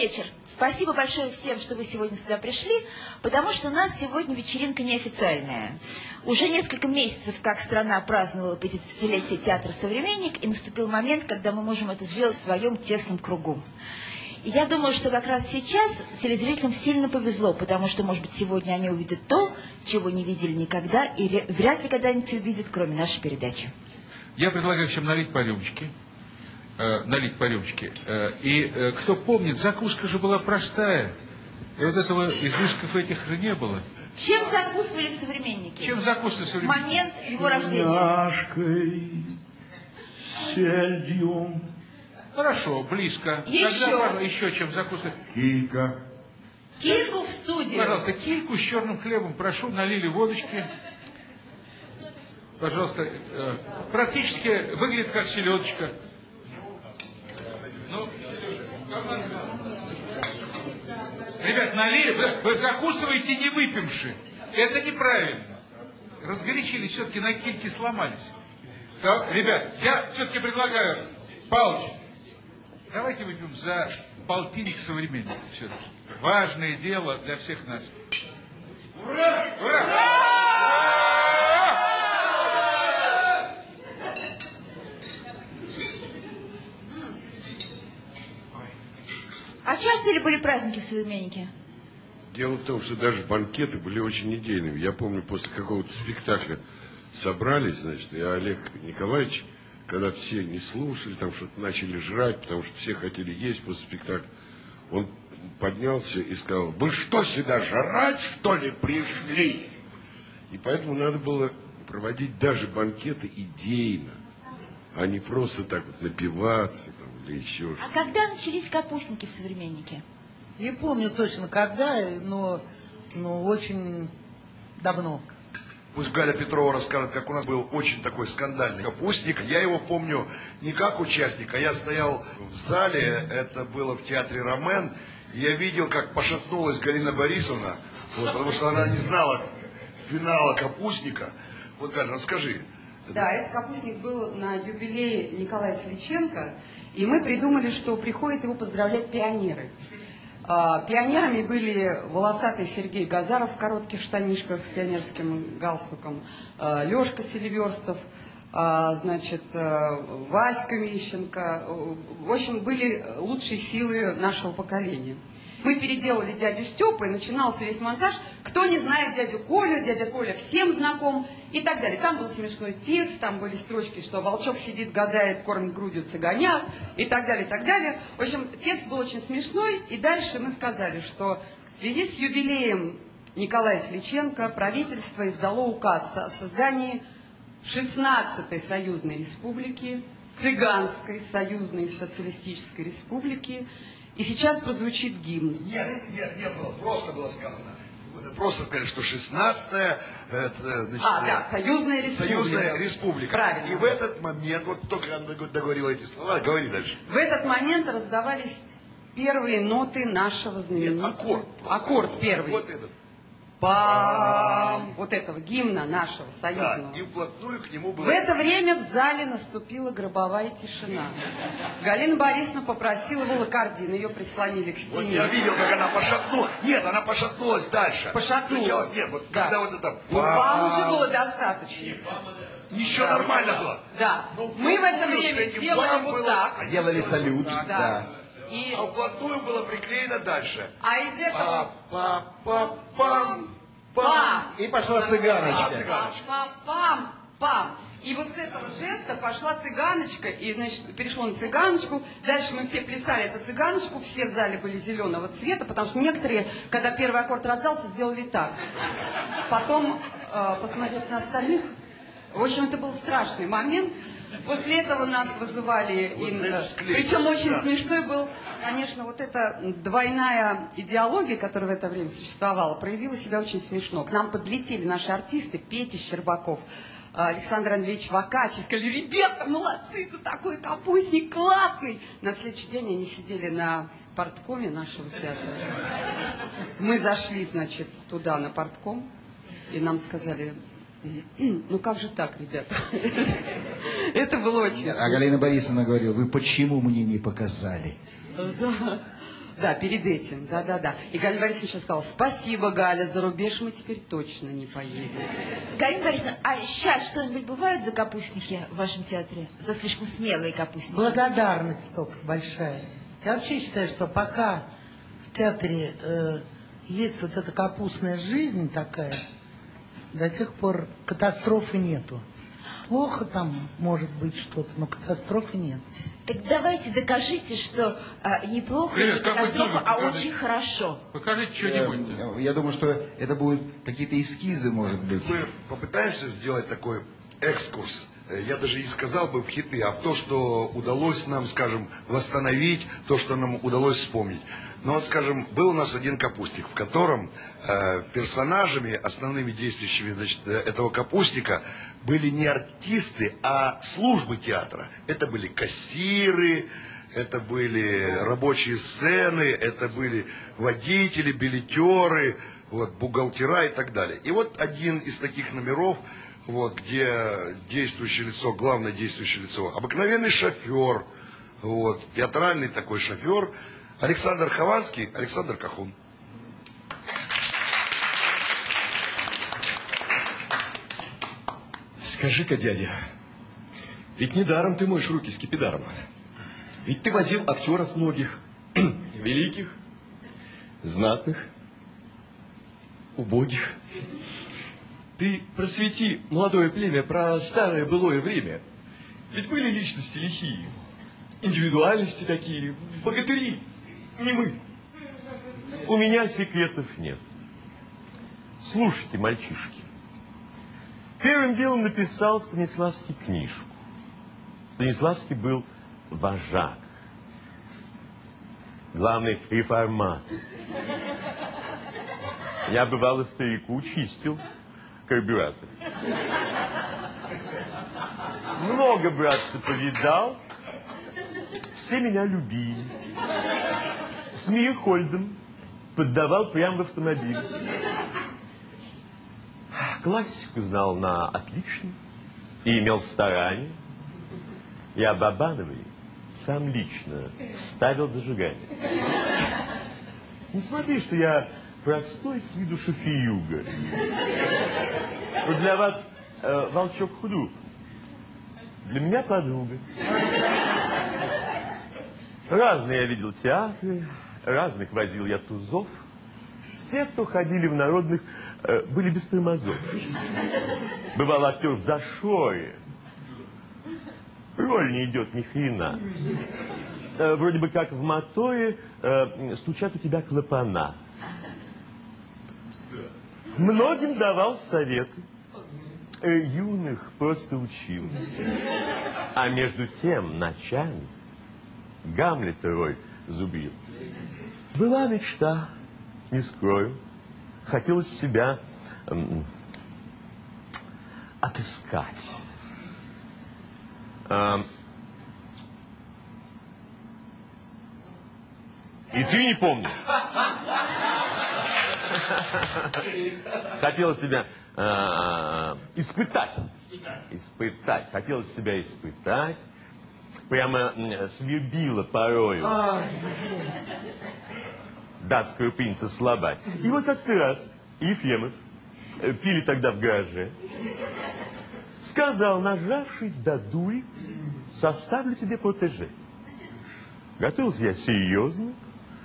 вечер. Спасибо большое всем, что вы сегодня сюда пришли, потому что у нас сегодня вечеринка неофициальная. Уже несколько месяцев, как страна праздновала 50-летие театра «Современник», и наступил момент, когда мы можем это сделать в своем тесном кругу. И я думаю, что как раз сейчас телезрителям сильно повезло, потому что, может быть, сегодня они увидят то, чего не видели никогда, и вряд ли когда-нибудь увидят, кроме нашей передачи. Я предлагаю всем налить по рюмочке. И кто помнит, закуска же была простая. И вот этого изысков этих не было. Чем закусывали в «Современнике»? Чем закусывали в «Современнике»? Момент его рождения. Няшкой, сельдью. Хорошо, близко. Еще. Тогда, еще чем закусывать. Килька. Кильку в студию. Пожалуйста, кильку с черным хлебом, прошу, налили водочки. Пожалуйста, практически выглядит как селедочка. Ну, ребят, налили, вы закусываете не выпивши. Это неправильно. Разгорячились, все-таки на кильке сломались. Да, ребят, я все-таки предлагаю, Павлович, давайте выпьем за полтинник «Современника» все-таки. Важное дело для всех нас. Ура! Ура! А часто ли были праздники в «Современнике»? Дело в том, что даже банкеты были очень идейными. Я помню, после какого-то спектакля собрались, значит, и Олег Николаевич, когда все не слушали, там что-то начали жрать, потому что все хотели есть после спектакля, он поднялся и сказал: вы что, сюда жрать, что ли, пришли? И поэтому надо было проводить даже банкеты идейно, а не просто так вот напиваться там, или еще что-то. А когда начались капустники в «Современнике»? Не помню точно когда, но очень давно. Пусть Галя Петрова расскажет, как у нас был очень такой скандальный капустник. Я его помню не как участника. Я стоял в зале, это было в театре «Ромен». Я видел, как пошатнулась Галина Борисовна, вот, потому что она не знала финала капустника. Вот, Галя, расскажи. Да, этот капустник был на юбилее Николая Сличенко, и мы придумали, что приходят его поздравлять пионеры. Пионерами были волосатый Сергей Газаров в коротких штанишках с пионерским галстуком, Лешка Селиверстов, значит, Васька Мищенко. В общем, были лучшие силы нашего поколения. Мы переделали дядю Степу, и начинался весь монтаж. Кто не знает дядю Колю, дядя Коля всем знаком и так далее. Там был смешной текст, там были строчки, что волчок сидит, гадает, кормит грудью цыганя и так далее, и так далее. В общем, текст был очень смешной, и дальше мы сказали, что в связи с юбилеем Николая Сличенко правительство издало указ о создании 16-й союзной республики, Цыганской союзной социалистической республики. И сейчас прозвучит гимн. Нет, было, просто было сказано. Просто сказали, что 16-я, да, Союзная Республика. Союзная Республика. Правильно. И в этот момент, вот только она договорила эти слова, говори дальше. В этот момент раздавались первые ноты нашего знаменитого... Нет, аккорд. Аккорд первый. Вот этот. Пам! Вот этого гимна нашего союзного. Да, и вплотную к нему было... В это время в зале наступила гробовая тишина. Галина Борисовна попросила волокордин, ее прислонили к стене. Вот я видел, как она пошатнулась. Нет, она пошатнулась дальше. Пошатнулась. Сначала, нет, вот да. когда вот это... Ну, пам уже было достаточно. Еще нормально было. Да. Но мы в это время что сделали вот так. Сделали салют. Да. И... А вплотную было приклеено дальше. А из этого... Па-па-па-пам. Пам! И пошла цыганочка. Пам! И вот с этого жеста пошла цыганочка, и, значит, перешло на цыганочку. Дальше мы все плясали эту цыганочку, все в зале были зеленого цвета, потому что некоторые, когда первый аккорд раздался, сделали так. Потом, посмотрев на остальных, в общем, это был страшный момент. После этого нас вызывали, причем очень смешной был, конечно, вот эта двойная идеология, которая в это время существовала, проявила себя очень смешно. К нам подлетели наши артисты, Петя Щербаков, Александр Андреевич Вакач, и сказали: ребята, молодцы, ты такой капустник, классный. На следующий день они сидели на парткоме нашего театра. Мы зашли, значит, туда, на партком, и нам сказали: ну как же так, ребята? Это было очень смешно. А Галина Борисовна говорила: вы почему мне не показали? Да. Да, перед этим, да. И Галина Борисовна сейчас сказала: спасибо, Галя, за рубеж мы теперь точно не поедем. Галина Борисовна, а сейчас что-нибудь бывают за капустники в вашем театре? За слишком смелые капустники? Благодарность только большая. Я вообще считаю, что пока в театре есть вот эта капустная жизнь такая, до сих пор катастрофы нету. Плохо там может быть что-то, но катастрофы нет. Так давайте докажите, что неплохо, Привет, не какой катастрофа, номер? а Покажите. очень хорошо. Покажите что-нибудь. Я думаю, что это будут какие-то эскизы, может быть. Мы попытаемся сделать такой экскурс, я даже не сказал бы в хиты, а в то, что удалось нам, скажем, восстановить, то, что нам удалось вспомнить. Но вот, скажем, был у нас один капустник, в котором персонажами, основными действующими, значит, этого капустника были не артисты, а службы театра. Это были кассиры, это были рабочие сцены, это были водители, билетеры, вот, бухгалтера и так далее. И вот один из таких номеров, вот, где действующее лицо, главное действующее лицо, обыкновенный шофер, вот, театральный такой шофер, Александр Хованский, Александр Кахун. Скажи-ка, дядя, ведь недаром ты моешь руки скипидаром. Ведь ты возил актеров многих, великих, знатных, убогих. Ты просвети молодое племя про старое былое время. Ведь были личности лихие, индивидуальности такие, богатыри, не мы. У меня секретов нет. Слушайте, мальчишки. Первым делом написал Станиславский книжку. Станиславский был вожак. Главный реформатор. Я, бывало, старику чистил карбюратор. Много, братцы, повидал. Все меня любили. С Мирхольдом поддавал прямо в автомобиль. Классику знал на отлично и имел старание. Я Бабановой сам лично вставил зажигание. Не смотри, что я простой с виду шофеюга. Вот для вас волчок Худрук, для меня подруга. Разные я видел театры, разных возил я тузов. Все, кто ходили в народных, были без тормозов. Бывал актер в зашоре. Роль не идет ни хрена. Вроде бы как в моторе стучат у тебя клапана. Многим давал советы. Юных просто учил. А между тем ночами Гамлета роль зубрил. Была мечта, не скрою. Хотелось себя отыскать. И ты не помнишь? Хотелось себя испытать. Испытать. Хотелось себя испытать. Прямо свербило порою. Датскую принца слабать. И вот как-то раз Ефремов, пили тогда в гараже, сказал, нажавшись до дури, составлю тебе протеже. Готовился я серьезно.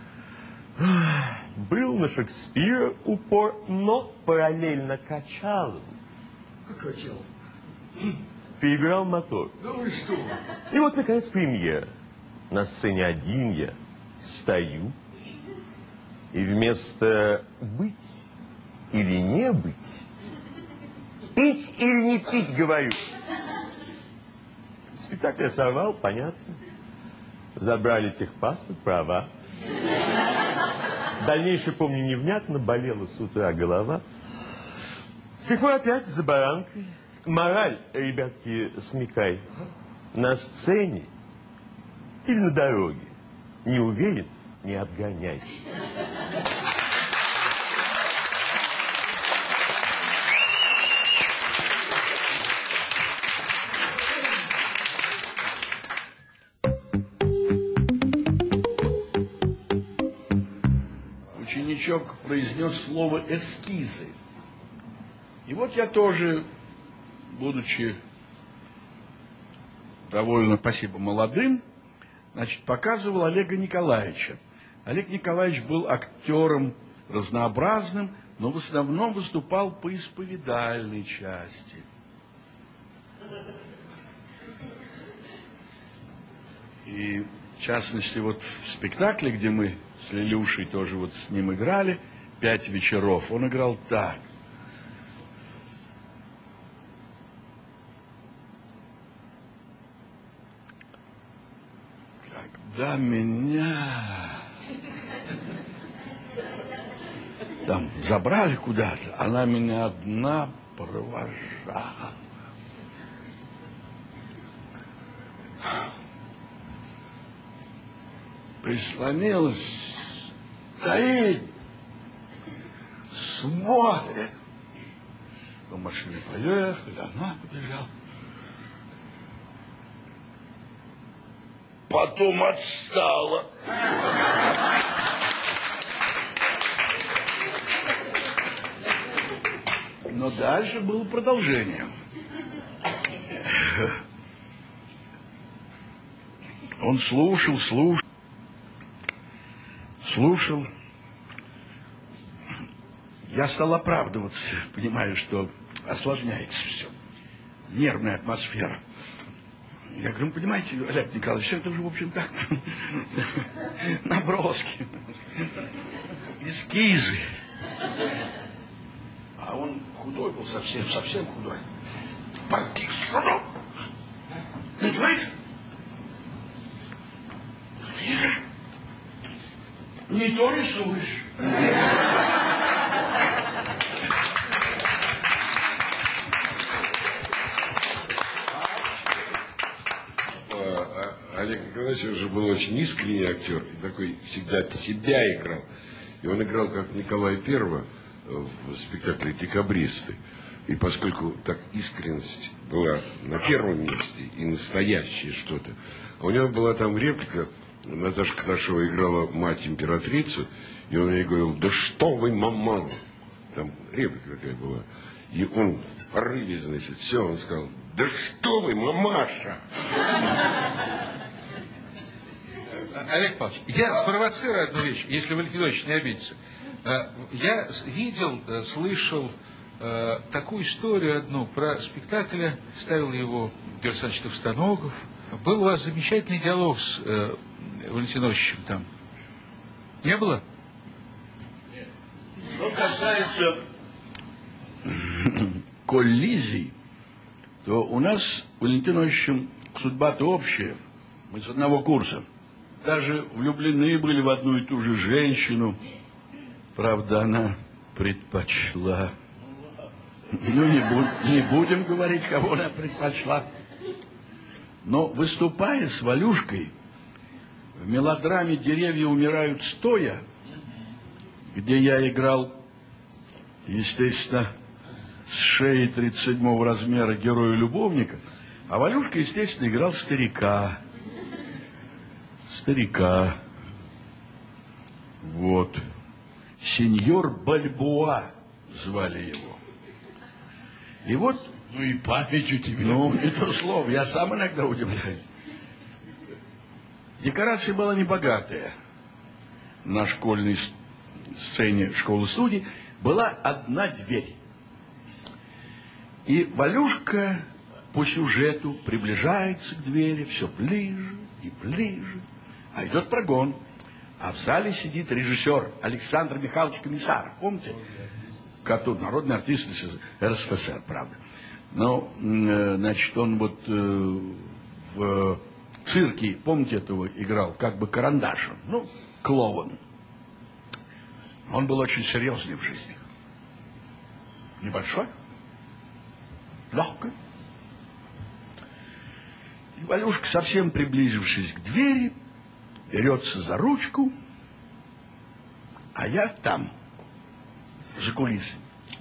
Был на Шекспира упор, но параллельно качал. Качал. Перебирал мотор. Ну и что? И вот, наконец, премьера. На сцене один я стою, и вместо быть или не быть, пить или не пить, говорю. Спектакль я сорвал, понятно. Забрали техпаспорт, права. Дальнейшее, помню, невнятно, болела с утра голова. С тех пор опять за баранкой. Мораль, ребятки, смекай. На сцене или на дороге. Не уверен, не обгоняй. ученичок произнес слово «эскизы». И вот я тоже, будучи довольно, спасибо, молодым, значит, показывал Олега Николаевича. Олег Николаевич был актером разнообразным, но в основном выступал по исповедальной части. И, в частности, вот в спектакле, где мы с Лилюшей тоже вот с ним играли, 5 вечеров, он играл так. Когда меня там забрали куда-то, она меня одна провожала. Прислонилась, стоит, смотрит. До машины поехали, она побежала. Потом отстала. Но дальше было продолжение. Он слушал. Я стал оправдываться, понимая, что осложняется все. Нервная атмосфера. Я говорю, понимаете, Олег Николаевич, это же, в общем, так, наброски, эскизы. А он худой был совсем худой. Парких страну. Не говоришь? Ниже. Не то рисуешь. Олег Николаевич уже был очень искренний актер, и такой всегда себя играл. И он играл как Николай I в спектакле «Декабристы». И поскольку так искренность была на первом месте и настоящее что-то, а у него была там реплика, Наташа Каташева играла мать-императрицу, и он ей говорил, да что вы, мама! Там реплика такая была. И он в порыве, значит, все, он сказал, да что вы, мамаша! Олег Павлович, я спровоцирую одну вещь, если Валентин Ильич не обидится. Я видел, слышал такую историю одну про спектакля, ставил его Георгий Александрович Товстоногов. Был у вас замечательный диалог с Валентином Ильичем там. Не было? Нет. Что касается коллизий, то у нас с Валентином Ильичем судьба-то общая. Мы с одного курса. Даже влюблены были в одну и ту же женщину. Правда, она предпочла. Ну, не будем говорить, кого она предпочла. Но выступая с Валюшкой в мелодраме «Деревья умирают стоя», где я играл, естественно, с шеей 37-го размера героя-любовника, а Валюшка, естественно, играл старика. Вот. Сеньор Бальбоа звали его. И вот... Ну и память у тебя. Ну, не то слово, я сам иногда удивляюсь. Декорация была небогатая. На школьной сцене школы-студии была одна дверь. И Валюшка по сюжету приближается к двери все ближе и ближе. А идет прогон. А в зале сидит режиссер Александр Михайлович Комиссаров. Помните? Который народный артист из РСФСР, правда. Но, значит, он вот в цирке, помните, этого играл, как бы карандашем. Ну, клоун. Он был очень серьезный в жизни. Небольшой. Легкий. И Валюшка, совсем приблизившись к двери, берется за ручку, а я там, за кулисами.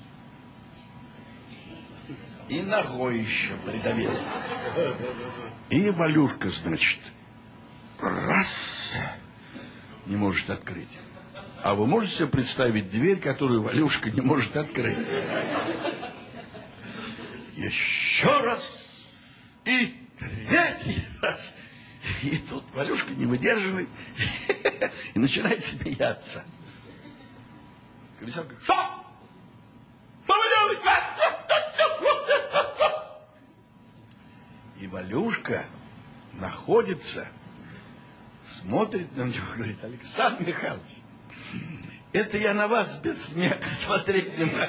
И ногой еще придавил. И Валюшка, значит, раз, не может открыть. А вы можете себе представить дверь, которую Валюшка не может открыть? Еще раз. И третий раз. И тут Валюшка не выдерживает и начинает смеяться. Комиссар говорит: что? Что вы делаете? И Валюшка находится, смотрит на него и говорит: Александр Михайлович, это я на вас без смеха смотреть не могу.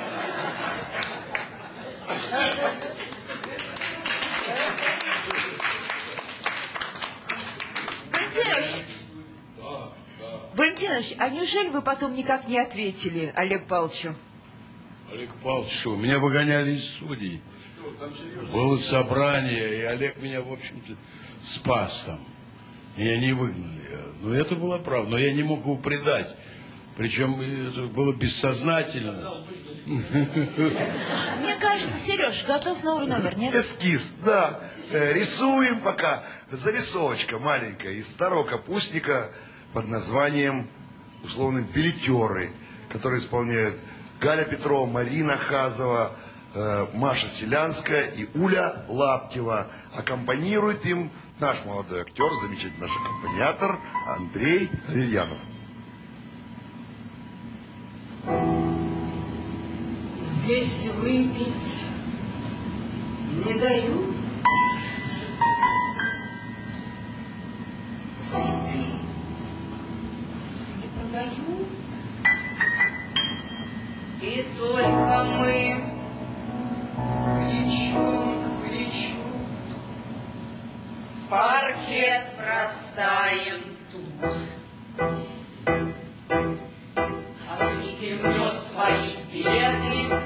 Валентин Ильич, а неужели вы потом никак не ответили Олегу Павловичу? Олег Павлович, что, меня выгоняли из студии. Было собрание, и Олег меня, в общем-то, спас там. Меня не выгнали. Но это была правда. Но я не мог его предать. Причем это было бессознательно. Мне кажется, Сереж, готов новый номер, нет? Эскиз, да. Рисуем пока. Зарисовочка маленькая из старого капустника под названием, условно, «Билетеры», которые исполняют Галя Петрова, Марина Хазова, Маша Селянская и Уля Лаптева. Аккомпанирует им наш молодой актер, замечательный наш аккомпаниатор Андрей Аверьянов. Здесь выпить не дают, цветы не продают, и только мы плечом к плечу в паркет бросаем тут. Зритель мнет свои билеты,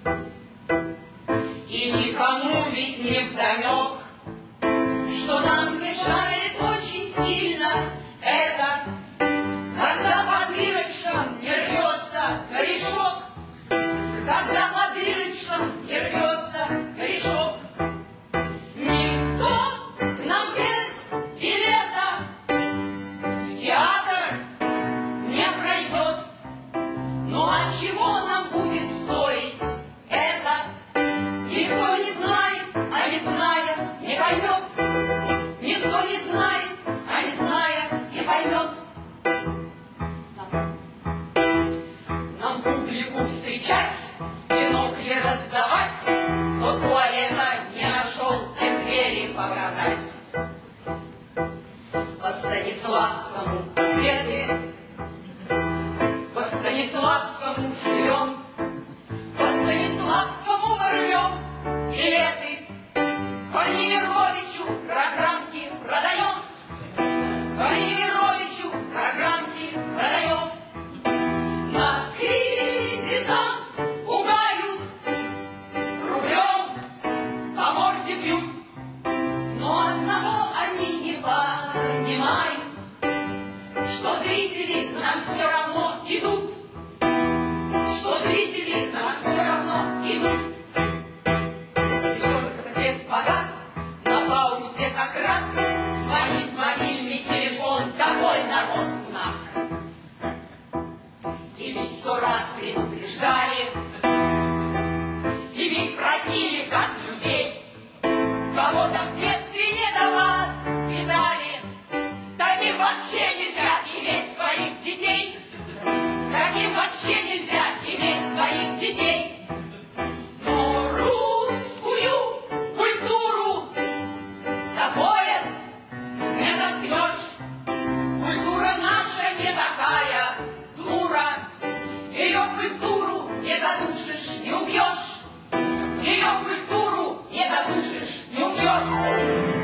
и никому ведь не вдомек, что нам мешает очень сильно это, когда по дырочкам не рвется корешок, когда по дырочкам не рвется корешок. Никто к нам без билета в театр не пройдет. Ну а чего нам будет стоить это? Никто не знает, а не зная, не поймет. Никто не знает, а не зная, не поймет. Нам публику встречать, бинокли раздавать, кто туалета не нашел, тем двери показать. По Станиславскому где ты? По Станиславскому живем, по Станиславскому мы рвем билеты, по Немировичу программки продаем, по Немировичу программки продаем. Нас кризисом пугают, рублем по морде бьют, но одного они не понимают, что зрители к нам все равно идут, что зрители к нам все равно идут. Лишь только свет погас, на паузе как раз звонит мобильный телефон, такой народ у нас. И ведь 100 раз предупреждали, и ведь просили как людей, кого-то в детстве не до вас питали. Таким вообще нельзя иметь своих детей. Таким вообще нельзя иметь своих детей. Но русскую культуру за пояс не доткнешь. Культура наша не такая дура. Ее культуру не задушишь, не убьешь. Ее культуру не задушишь, не убьешь.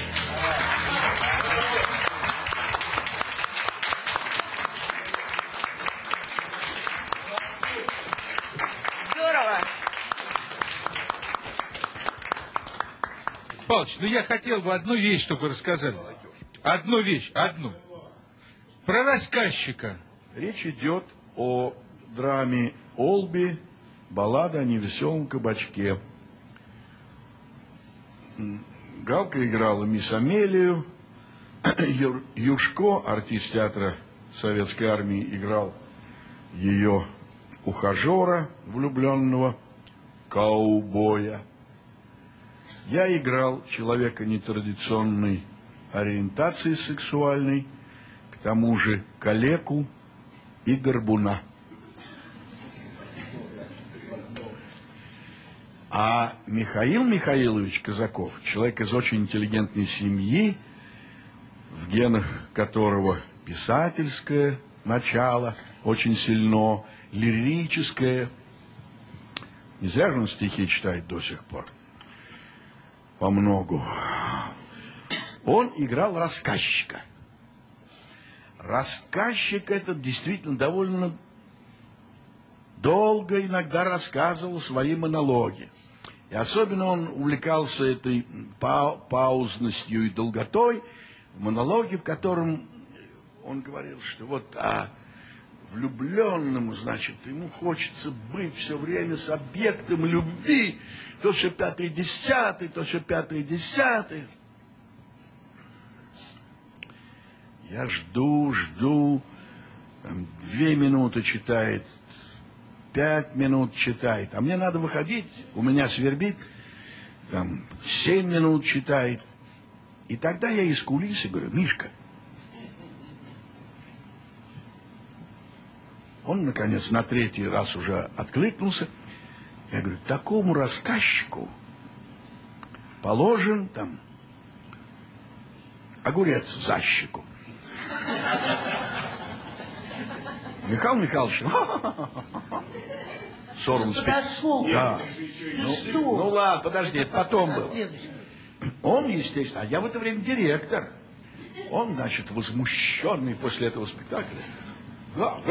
Павлович, ну я хотел бы одну вещь, чтобы вы рассказали. Одну вещь, одну. Про рассказчика. Речь идет о драме «Олби. Баллада о невеселом кабачке». Галка играла мисс Амелию, Юшко, артист театра советской армии играл ее ухажера, влюбленного каубоя. Я играл человека нетрадиционной ориентации сексуальной, к тому же калеку и горбуна. А Михаил Михайлович Казаков, человек из очень интеллигентной семьи, в генах которого писательское начало очень сильно, лирическое. Не зря же он стихи читает до сих пор. По многу. Он играл рассказчика. Рассказчик этот действительно довольно долго иногда рассказывал свои монологи. И особенно он увлекался этой паузностью и долготой в монологе, в котором он говорил, что вот влюбленному, значит, ему хочется быть все время с объектом любви, то все 5-10, то все 5-10. Я жду, 2 минуты читает, 5 минут читает, а мне надо выходить, у меня свербит, 7 минут читает. И тогда я из кулисы говорю: Мишка. Он, наконец, на 3-й раз уже откликнулся. Я говорю: такому рассказчику положен огурец за щеку. Михаил Михайлович, Сормовский. Подошел. Да. Ну ладно, подожди, это потом было. Он, естественно, а я в это время директор. Он, значит, возмущенный после этого спектакля. Я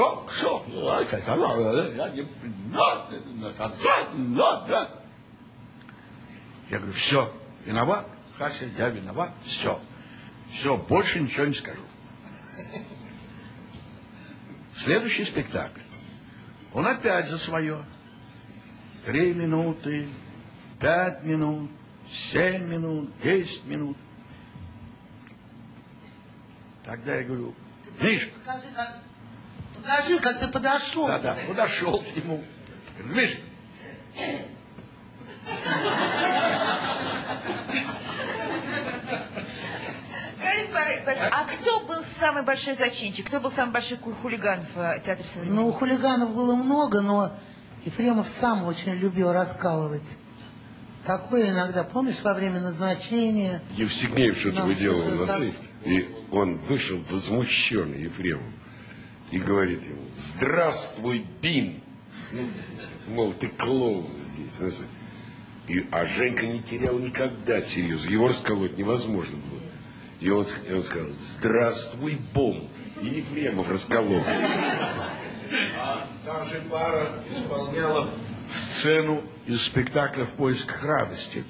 говорю: все, виноват, Хася, я виноват, все. Все, больше ничего не скажу. Следующий спектакль. Он опять за свое. 3 минуты, 5 минут, 7 минут, 10 минут. Тогда я говорю: Мишка. Покажи, как ты подошел. Да, подошел к нему. Говорю: Мишка. А кто был самый большой зачинщик? Кто был самый большой хулиган в театре современного? Ну, хулиганов было много, но Ефремов сам очень любил раскалывать. Такое иногда, помнишь, во время назначения... Евстигнеев что-то выделывал на сейф, и он вышел возмущенный, Ефремов, и говорит ему: здравствуй, Бим! Мол, ты клоун здесь. А Женька не терял никогда серьезно. Его расколоть невозможно было. И он сказал: здравствуй, Бом! И Ефремов раскололся. Там же пара исполняла сцену из спектакля «В поисках радости».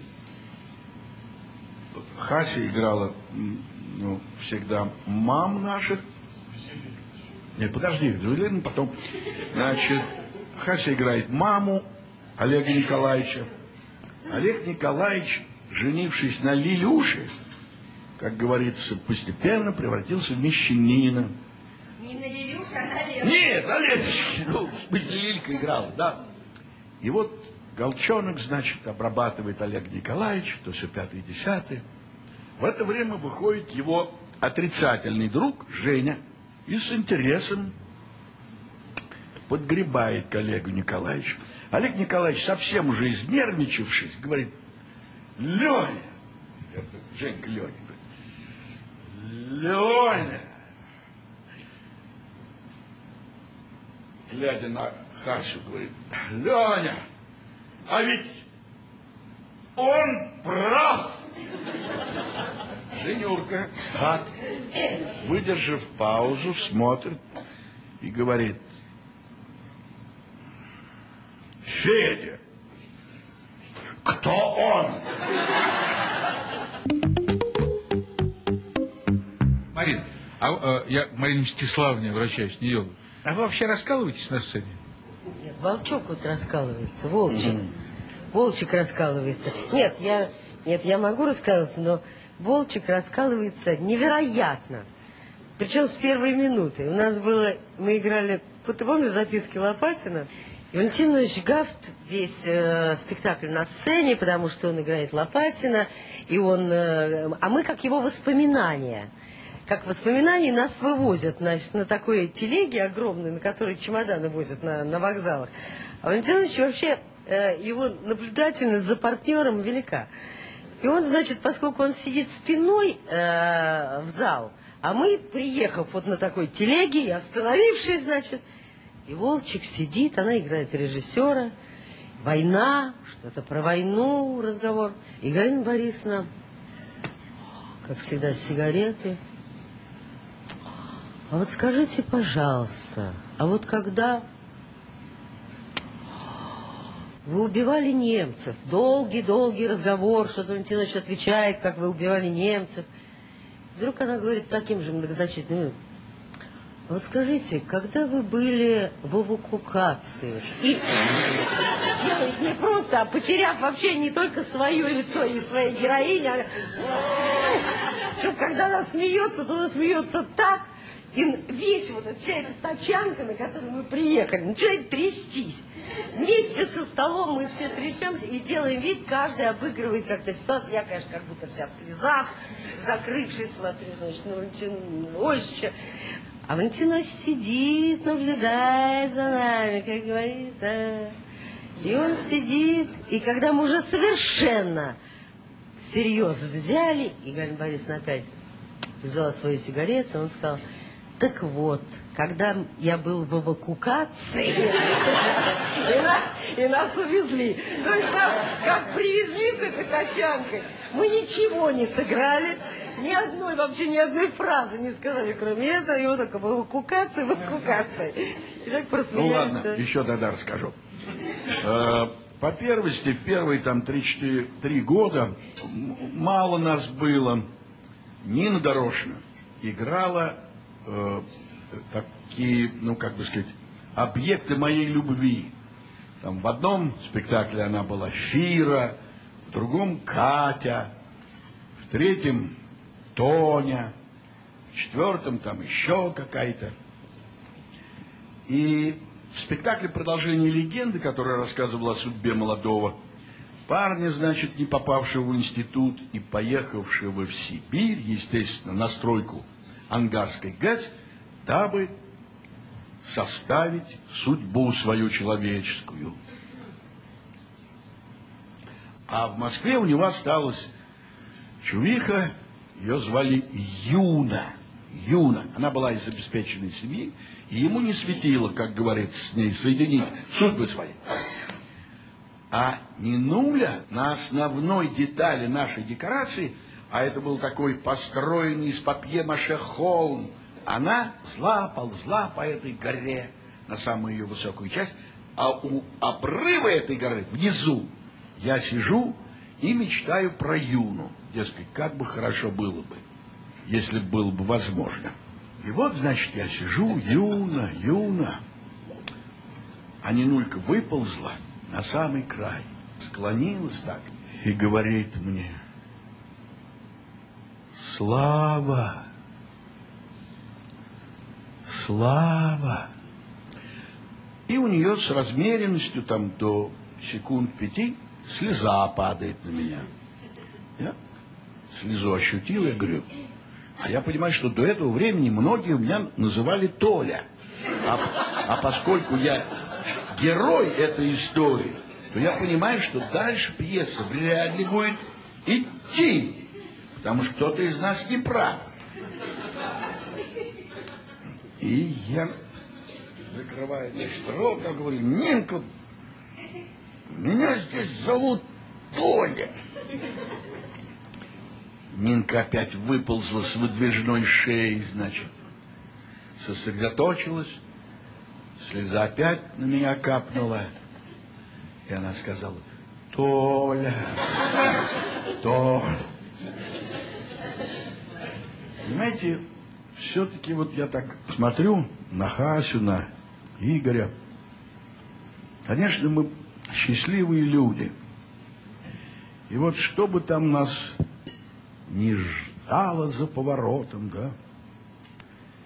Хася играла, всегда мам наших. Нет, подожди, потом. Значит, Хася играет маму Олега Николаевича. Олег Николаевич, женившись на Лилюше, как говорится, постепенно превратился в мещанина. Не на Лилюше, а на Лилюше. Нет, на Лилюшке. В смысле, Лилька играла, да. И вот Голчонок, значит, обрабатывает Олега Николаевича, то все 5-10. В это время выходит его отрицательный друг Женя и с интересом подгребает к Олегу Николаевичу. Олег Николаевич, совсем уже изнервничавшись, говорит: Леня, Женька Леня, Леня, глядя на Хасю, говорит: Леня, а ведь он прав. Женюрка, выдержав паузу, смотрит и говорит: Федя, кто он? Марин, я к Марине Мстиславовне обращаюсь, не Елу. А вы вообще раскалываетесь на сцене? Нет, Волчок вот раскалывается, Волчик. Волчик раскалывается. Нет, я могу раскалываться, но Волчик раскалывается невероятно. Причем с первой минуты. У нас было, мы играли, ты помнишь записки Лопатина? И Валентин Ильич Гафт весь спектакль на сцене, потому что он играет Лопатина, и он, а мы как его воспоминания. Как воспоминания нас вывозят, значит, на такой телеге огромной, на которой чемоданы возят на вокзалах. А Валентин Ильич вообще, его наблюдательность за партнером велика. И он, значит, поскольку он сидит спиной в зал, а мы, приехав вот на такой телеге и остановившись, значит, и Волчек сидит, она играет режиссера, война, что-то про войну разговор. И Галина Борисовна, как всегда, сигареты. А вот скажите, пожалуйста, а вот когда вы убивали немцев, долгий разговор, что-то Валентин Ильич отвечает, как вы убивали немцев. Вдруг она говорит таким же многозначительным: вот скажите, когда вы были в эвакуации, и не просто, а потеряв вообще не только свое лицо и своей героини, а когда она смеется, то она смеется так, и весь вот вся эта тачанка, на которую мы приехали, начинает трястись. Вместе со столом мы все трясемся и делаем вид, каждый обыгрывает как-то ситуацию. Я, конечно, как будто вся в слезах, закрывшись, смотрю, значит, на Валентина Ильича. А Валентин Ильич сидит, наблюдает за нами, как говорится. И он сидит, и когда мы уже совершенно всерьез взяли, и Галина Борисовна опять взяла свою сигарету, он сказал: так вот, когда я был в эвакуации, и нас увезли. То есть нас как привезли с этой тачанкой. Мы ничего не сыграли, ни одной фразы не сказали, кроме этого. И вот только в эвакуации. И так просмеялись. Ну ладно, еще тогда расскажу. По первости, в первые там 3 года мало нас было. Нина Дорошина играла такие, ну, как бы сказать, объекты моей любви. Там в одном спектакле она была Фира, в другом Катя, в третьем Тоня, в четвертом там еще какая-то. И в спектакле «Продолжение легенды», которая рассказывала о судьбе молодого парня, значит, не попавшего в институт и поехавшего в Сибирь, естественно, на стройку Ангарской ГЭС, дабы составить судьбу свою человеческую. А в Москве у него осталась чувиха, ее звали Юна. Она была из обеспеченной семьи, и ему не светило, как говорится, с ней соединить судьбы свои. А Нинуля на основной детали нашей декорации, а это был такой построенный из папье-маше холм, она ползла по этой горе на самую ее высокую часть, а у обрыва этой горы внизу я сижу и мечтаю про Юну. Дескать, как бы хорошо было бы, если было бы возможно. И вот, значит, я сижу, Юна. А Нинулька выползла на самый край, склонилась так и говорит мне: Слава! И у нее с размеренностью там до секунд 5 слеза падает на меня. Я слезу ощутил, я говорю, а я понимаю, что до этого времени многие у меня называли Толя. А поскольку я герой этой истории, то я понимаю, что дальше пьеса вряд ли будет идти, потому что кто-то из нас не прав. И я закрываю, значит, рот, я говорю: Нинка, меня здесь зовут Толя. Нинка опять выползла с выдвижной шеей, значит, сосредоточилась, слеза опять на меня капнула, и она сказала: Толя. Понимаете, все-таки вот я так смотрю на Хасю, на Игоря. Конечно, мы счастливые люди. И вот что бы там нас не ждало за поворотом, да,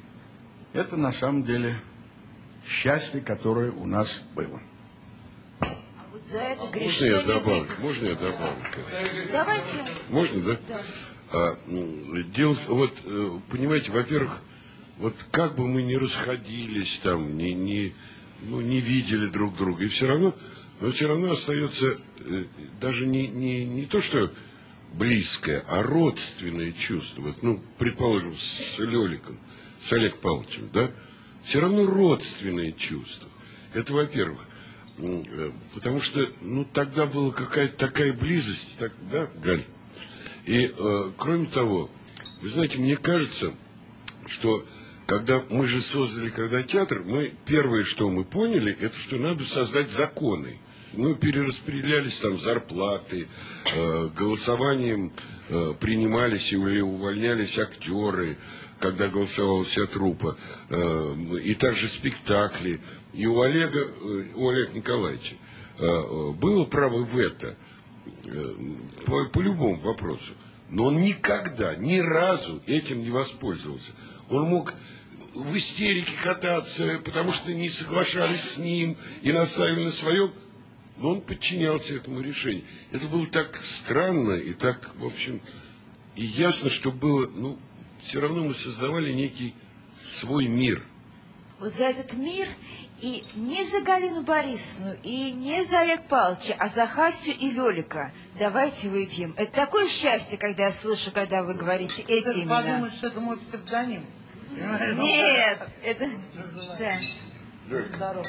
Это на самом деле счастье, которое у нас было. Вот за это Можно грешно я не добавлю? выпить. Можно я добавлю? Давайте. Можно, да? Дело, вот, понимаете, во-первых, вот как бы мы ни расходились там, не видели друг друга, и все равно остается даже не то, что близкое, а родственное чувство. Вот, ну, предположим, с Лёликом, с Олегом Павловичем, да? Все равно родственное чувство. Это, во-первых. Потому что, ну, тогда была какая-то такая близость, так, да, Галь? И, кроме того, вы знаете, мне кажется, что когда мы же создали театр, первое, что мы поняли, это что надо создать законы. Мы перераспределялись там зарплаты, голосованием принимались или увольнялись актеры, когда голосовала вся труппа, и также спектакли. И у Олега Николаевича было право в это, по любому вопросу. Но он никогда, ни разу этим не воспользовался. Он мог в истерике кататься, потому что не соглашались с ним и настаивали на своем. Но он подчинялся этому решению. Это было так странно и так, в общем, и ясно, что было, ну, все равно мы создавали некий свой мир. Вот за этот мир и не за Галину Борисовну, и не за Олега Павловича, а за Хасю и Лёлика. Давайте выпьем. Это такое счастье, когда я слышу, когда вы говорите эти имена. Подумать, что это мой псевдоним. Нет, это... Да. Здорово.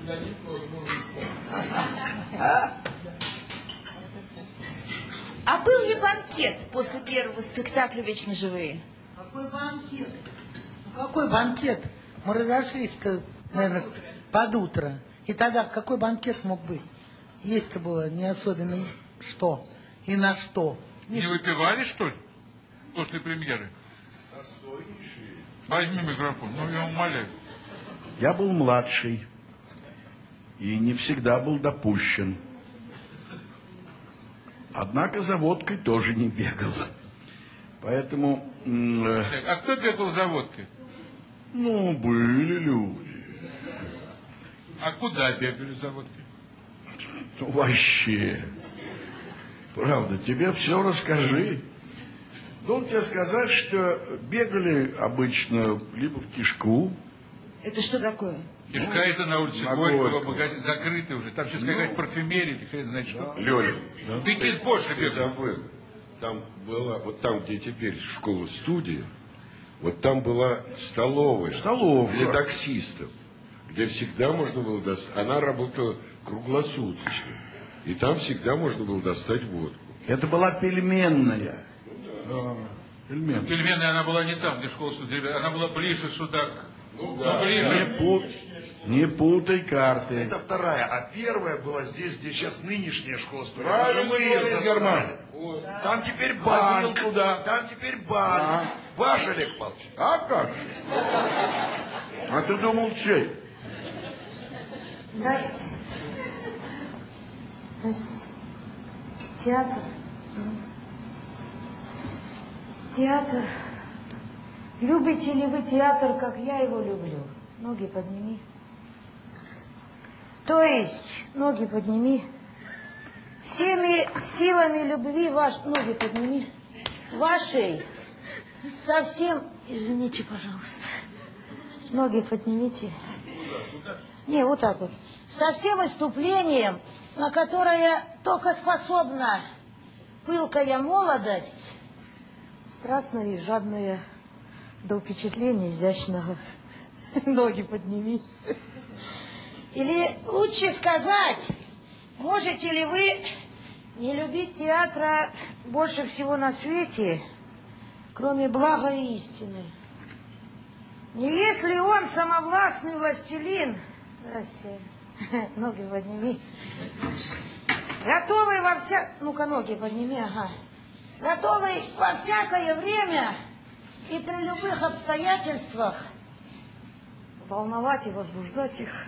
А был ли банкет после первого спектакля «Вечно живые»? Какой банкет? Ну, какой банкет? Мы разошлись-то, наверное, под утро. И тогда какой банкет мог быть? Есть-то было не особенно что и на что. Не выпивали, что ли, после премьеры? Возьми микрофон, ну я умоляю. Я был младший и не всегда был допущен. Однако за водкой тоже не бегал. Поэтому... А кто бегал за водкой? Ну, были люди. А куда бегали за водкой? Ну, вообще. Правда, тебе все расскажи. Должен тебе сказать, что бегали обычно либо в Кишку. Это что такое? Кишка это на улице Горького, магазин закрытый уже. Там сейчас какая-то парфюмерия, ты хрен знает что. Лёля, Ты чуть позже ты бегал. забыл. Там была, вот там, где теперь школа-студия, вот там была столовая для таксистов, где всегда можно было достать. Она работала круглосуточно. И там всегда можно было достать водку. Это была пельменная. Пельменная она была не там, где школа-студия. Она была ближе сюда. Ближе. Не путай карты. Это вторая, а первая была здесь, где сейчас нынешняя школа-студия. Правильно Мы ее говоришь, застали. Там теперь банк. Там теперь банк. Ваш Олег Павлович. А как? А ты думал, чей? Здрасте. Здрасте. Театр. Театр. Любите ли вы театр, как я его люблю? Ноги подними. То есть, ноги подними. Всеми силами любви ноги подними. Вашей совсем, извините, пожалуйста, ноги поднимите. Не, вот так вот. Со всем иступлением, на которое только способна пылкая молодость, страстная и жадная до впечатления изящного. Ноги подними. Или лучше сказать, можете ли вы не любить театра больше всего на свете, кроме блага и истины? Не если он самовластный властелин, здрасте, ноги подними, готовый ну-ка, ноги подними, ага, готовый во всякое время и при любых обстоятельствах волновать и возбуждать их.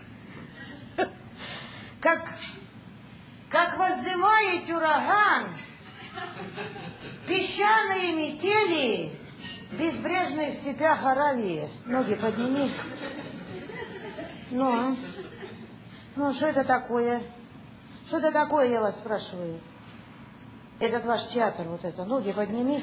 Как воздымает ураган, песчаные метели, В безбрежных степях Аравии. Ноги подними. Ну, что это такое? Что это такое, я вас спрашиваю? Этот ваш театр, вот это. Ноги подними.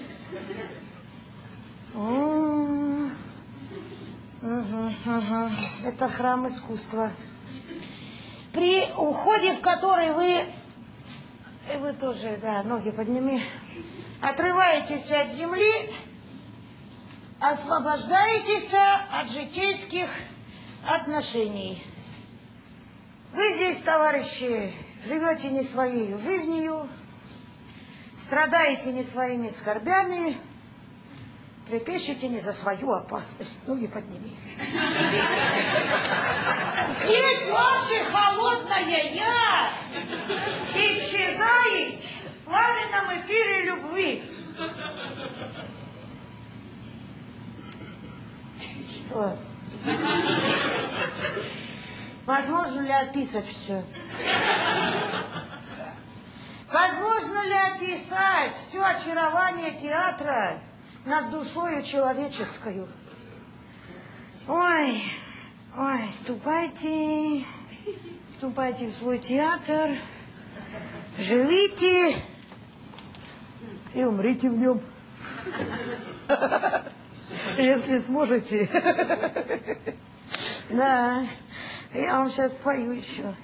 Это храм искусства. При уходе в который вы тоже, да, ноги подними, отрываетесь от земли, освобождаетесь от житейских отношений. Вы здесь, товарищи, живете не своей жизнью, страдаете не своими скорбями, трепещете не за свою опасность. Ноги подними. Здесь ваше холодное «я» исчезает в пламенном эфире любви. Что? Возможно ли описать все? Возможно ли описать все очарование театра над душою человеческую? Ой, ступайте в свой театр, живите и умрите в нем. Если сможете. Да, я вам сейчас спою еще.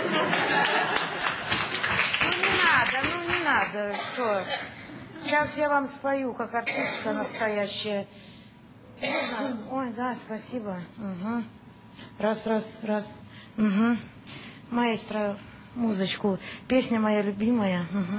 Не надо, что? Сейчас я вам спою, как артистка настоящая. Ой, да, спасибо. Угу. Раз. Угу. Маэстро, музычку. Песня моя любимая. Угу.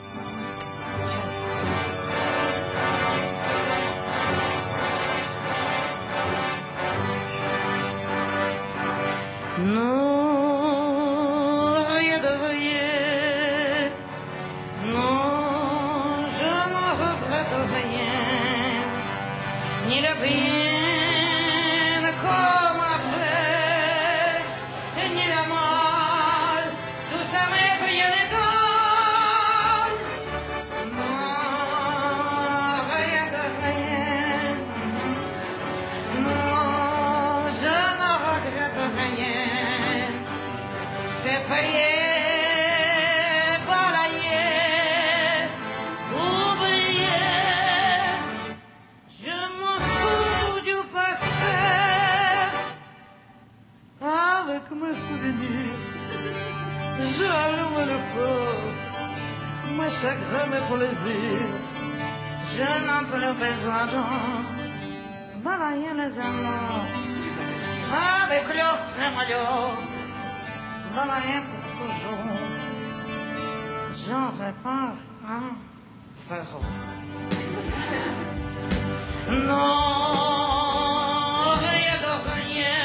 Mes plaisirs, je n'en plus besoin d'en balayer les amours avec leur frémillot, balayer pour toujours. J'en répare un zéro. Non, rien de rien.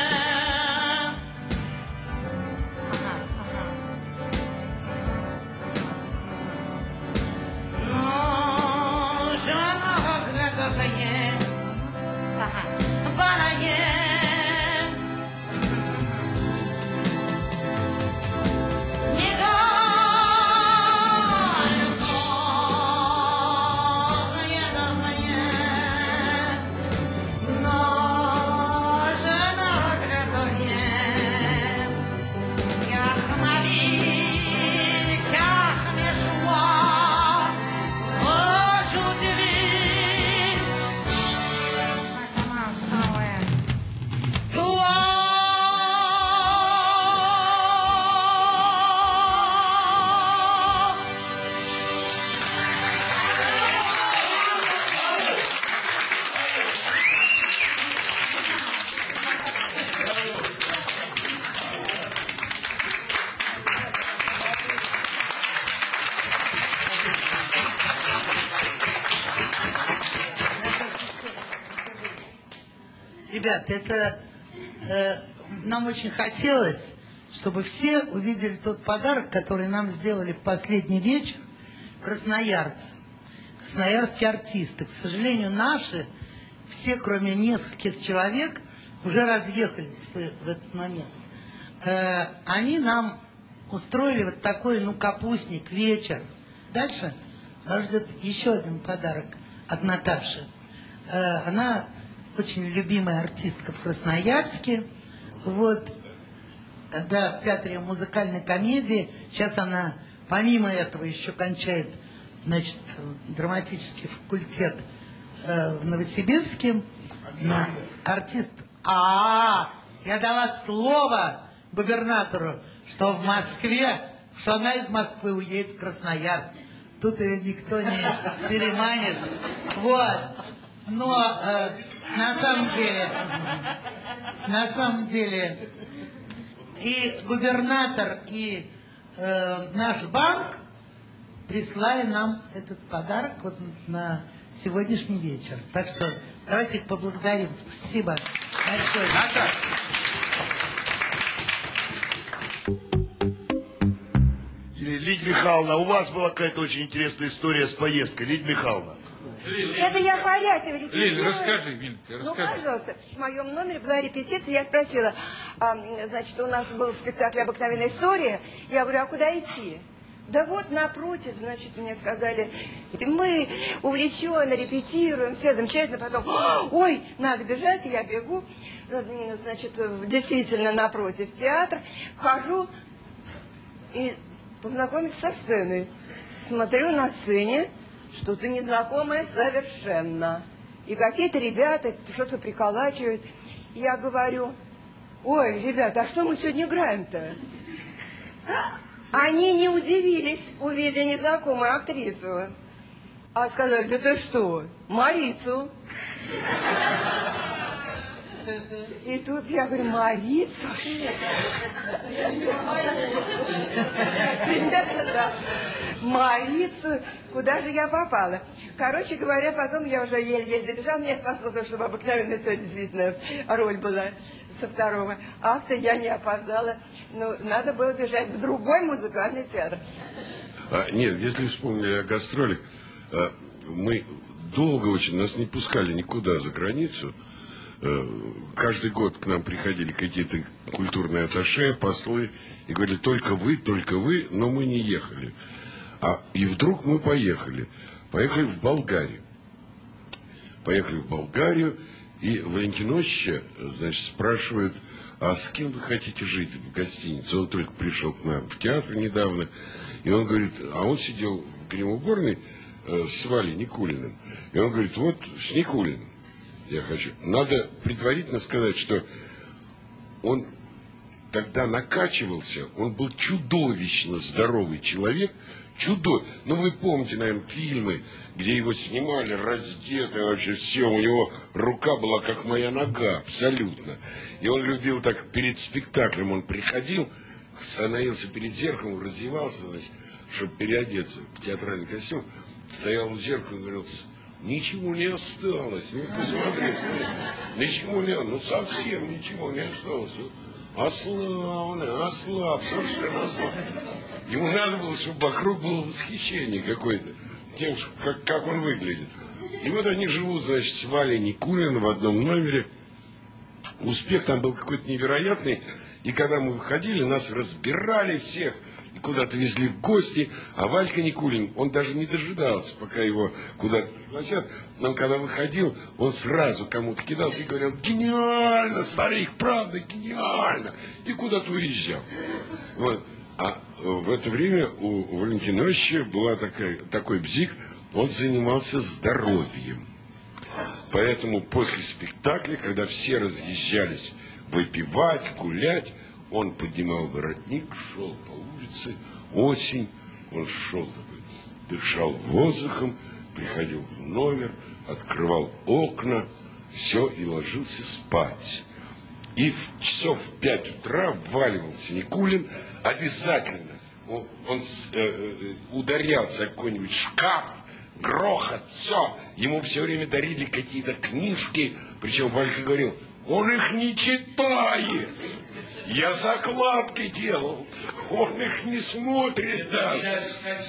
Ребят, это нам очень хотелось, чтобы все увидели тот подарок, который нам сделали в последний вечер красноярцы, красноярские артисты. К сожалению, наши, все, кроме нескольких человек, уже разъехались в этот момент. Они нам устроили вот такой, капустник, вечер. Дальше нас ждет еще один подарок от Наташи. Она очень любимая артистка в Красноярске. Вот. Да, в театре музыкальной комедии. Сейчас она, помимо этого, еще кончает, значит, драматический факультет в Новосибирске. Артист. Я дала слово губернатору, что в Москве, что она из Москвы уедет в Красноярск. Тут ее никто не переманит. Вот. Но на самом деле и губернатор, и наш банк прислали нам этот подарок вот на сегодняшний вечер. Так что давайте их поблагодарим. Спасибо большое. Лидия Михайловна, у вас была какая-то очень интересная история с поездкой. Лидия Михайловна. Это я в порядке репетирую. Лиль, расскажи, Миль, расскажи. Ну, пожалуйста, в моем номере была репетиция, я спросила, значит, у нас был спектакль «Обыкновенная история», я говорю, а куда идти? Да вот напротив, значит, мне сказали, мы увлеченно репетируем, все замечательно, потом, ой, надо бежать, и я бегу, значит, действительно напротив театр, хожу и познакомиться со сценой. Смотрю на сцене, что-то незнакомое совершенно. И какие-то ребята что-то приколачивают. Я говорю, ой, ребята, а что мы сегодня играем-то? Они не удивились, увидя незнакомую актрису. А сказали, да ты что, Марицу. И тут я говорю, Марицу? Ребята, да. Марицу, куда же я попала? Короче говоря, потом я уже еле-еле добежала, мне спасло то, чтобы обыкновенная история действительно роль была со второго акта, я не опоздала. Но надо было бежать в другой музыкальный театр. Нет, если вспомнили о гастролях, мы долго очень, нас не пускали никуда за границу. Каждый год к нам приходили какие-то культурные атташе, послы, и говорили, только вы, но мы не ехали. И вдруг мы поехали. Поехали в Болгарию. И Валентиновича, значит, спрашивают, а с кем вы хотите жить в гостинице? Он только пришел к нам в театр недавно, и он говорит, а он сидел в гримуборной с Валей Никулиным, и он говорит, вот с Никулиным я хочу. Надо предварительно сказать, что он тогда накачивался, он был чудовищно здоровый человек, ну, вы помните, наверное, фильмы, где его снимали раздетый, вообще все, у него рука была как моя нога, абсолютно. И он любил так, перед спектаклем он приходил, становился перед зеркалом, раздевался, значит, чтобы переодеться в театральный костюм, стоял у зеркала и говорил, ничего не осталось, ну, посмотри, ничего не, ну, совсем ничего не осталось. Ослаб, совершенно ослаб. Ему надо было, чтобы вокруг было восхищение какое-то тем, как он выглядит. И вот они живут, значит, с Валей Никулиным в одном номере. Успех там был какой-то невероятный. И когда мы выходили, нас разбирали всех. И куда-то везли в гости. А Валька Никулин, он даже не дожидался, пока его куда-то пригласят. Но когда выходил, он сразу кому-то кидался и говорил, гениально, старик, правда, гениально. И куда-то уезжал. Вот. А в это время у Валентиновича была такой бзик, он занимался здоровьем. Поэтому после спектакля, когда все разъезжались выпивать, гулять, он поднимал воротник, шел по улице, осень, он шел, дышал воздухом, приходил в номер, открывал окна, все, и ложился спать. И в часов в 5 утра вваливался Никулин, обязательно он ударялся о какой-нибудь шкаф, грохот, все. Ему все время дарили какие-то книжки, причем Валька говорил, он их не читает. Я закладки делал, он их не смотрит даже.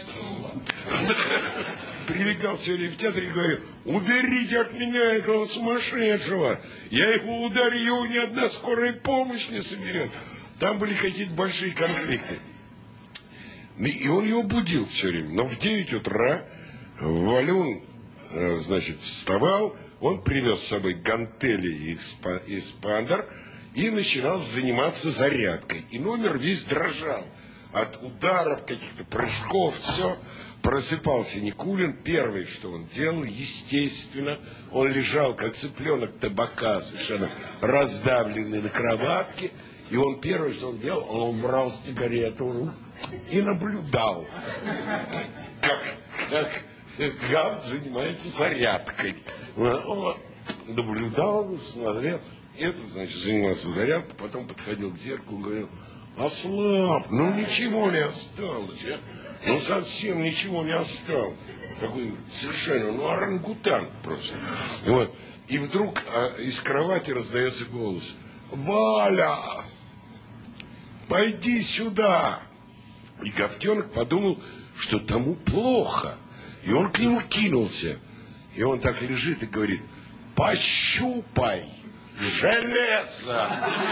Прибегал все время в театре и говорил, уберите от меня этого сумасшедшего, я его ударю, ни одна скорая помощь не соберет. Там были какие-то большие конфликты. И он его будил все время. Но в 9 утра Валюн значит, вставал, он привез с собой гантели и эспандер и начинал заниматься зарядкой. И номер весь дрожал от ударов, каких-то прыжков, все. Просыпался Никулин. Первое, что он делал, естественно, он лежал, как цыпленок табака, совершенно раздавленный на кроватке. И он первое, что он делал, он брал сигарету в руку и наблюдал, как Гафт занимается зарядкой. Он наблюдал, смотрел. Этот, значит, занимался зарядкой, потом подходил к зеркалу и говорил: ослаб, ну ничего не осталось, ну совсем ничего не осталось. Такой совершенно, ну орангутанг просто. Вот. И вдруг из кровати раздается голос: Валя, пойди сюда. И Гафтенок подумал, что тому плохо. И он к нему кинулся. И он так лежит и говорит: пощупай железо.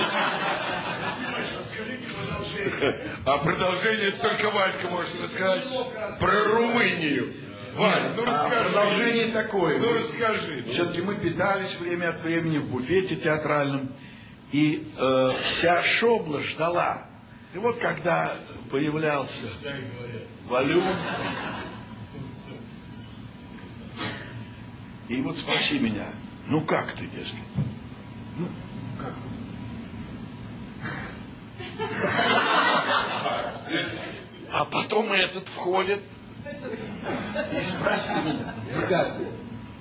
А продолжение только Валька может рассказать про Румынию. Ваня, ну расскажи. Продолжение такое. Ну расскажи. Все-таки мы питались время от времени в буфете театральном. И вся шобла ждала. И вот когда появлялся Валюн, и вот спроси меня: ну как ты, дескать? Ну, как? А потом этот входит и спроси меня: как ты?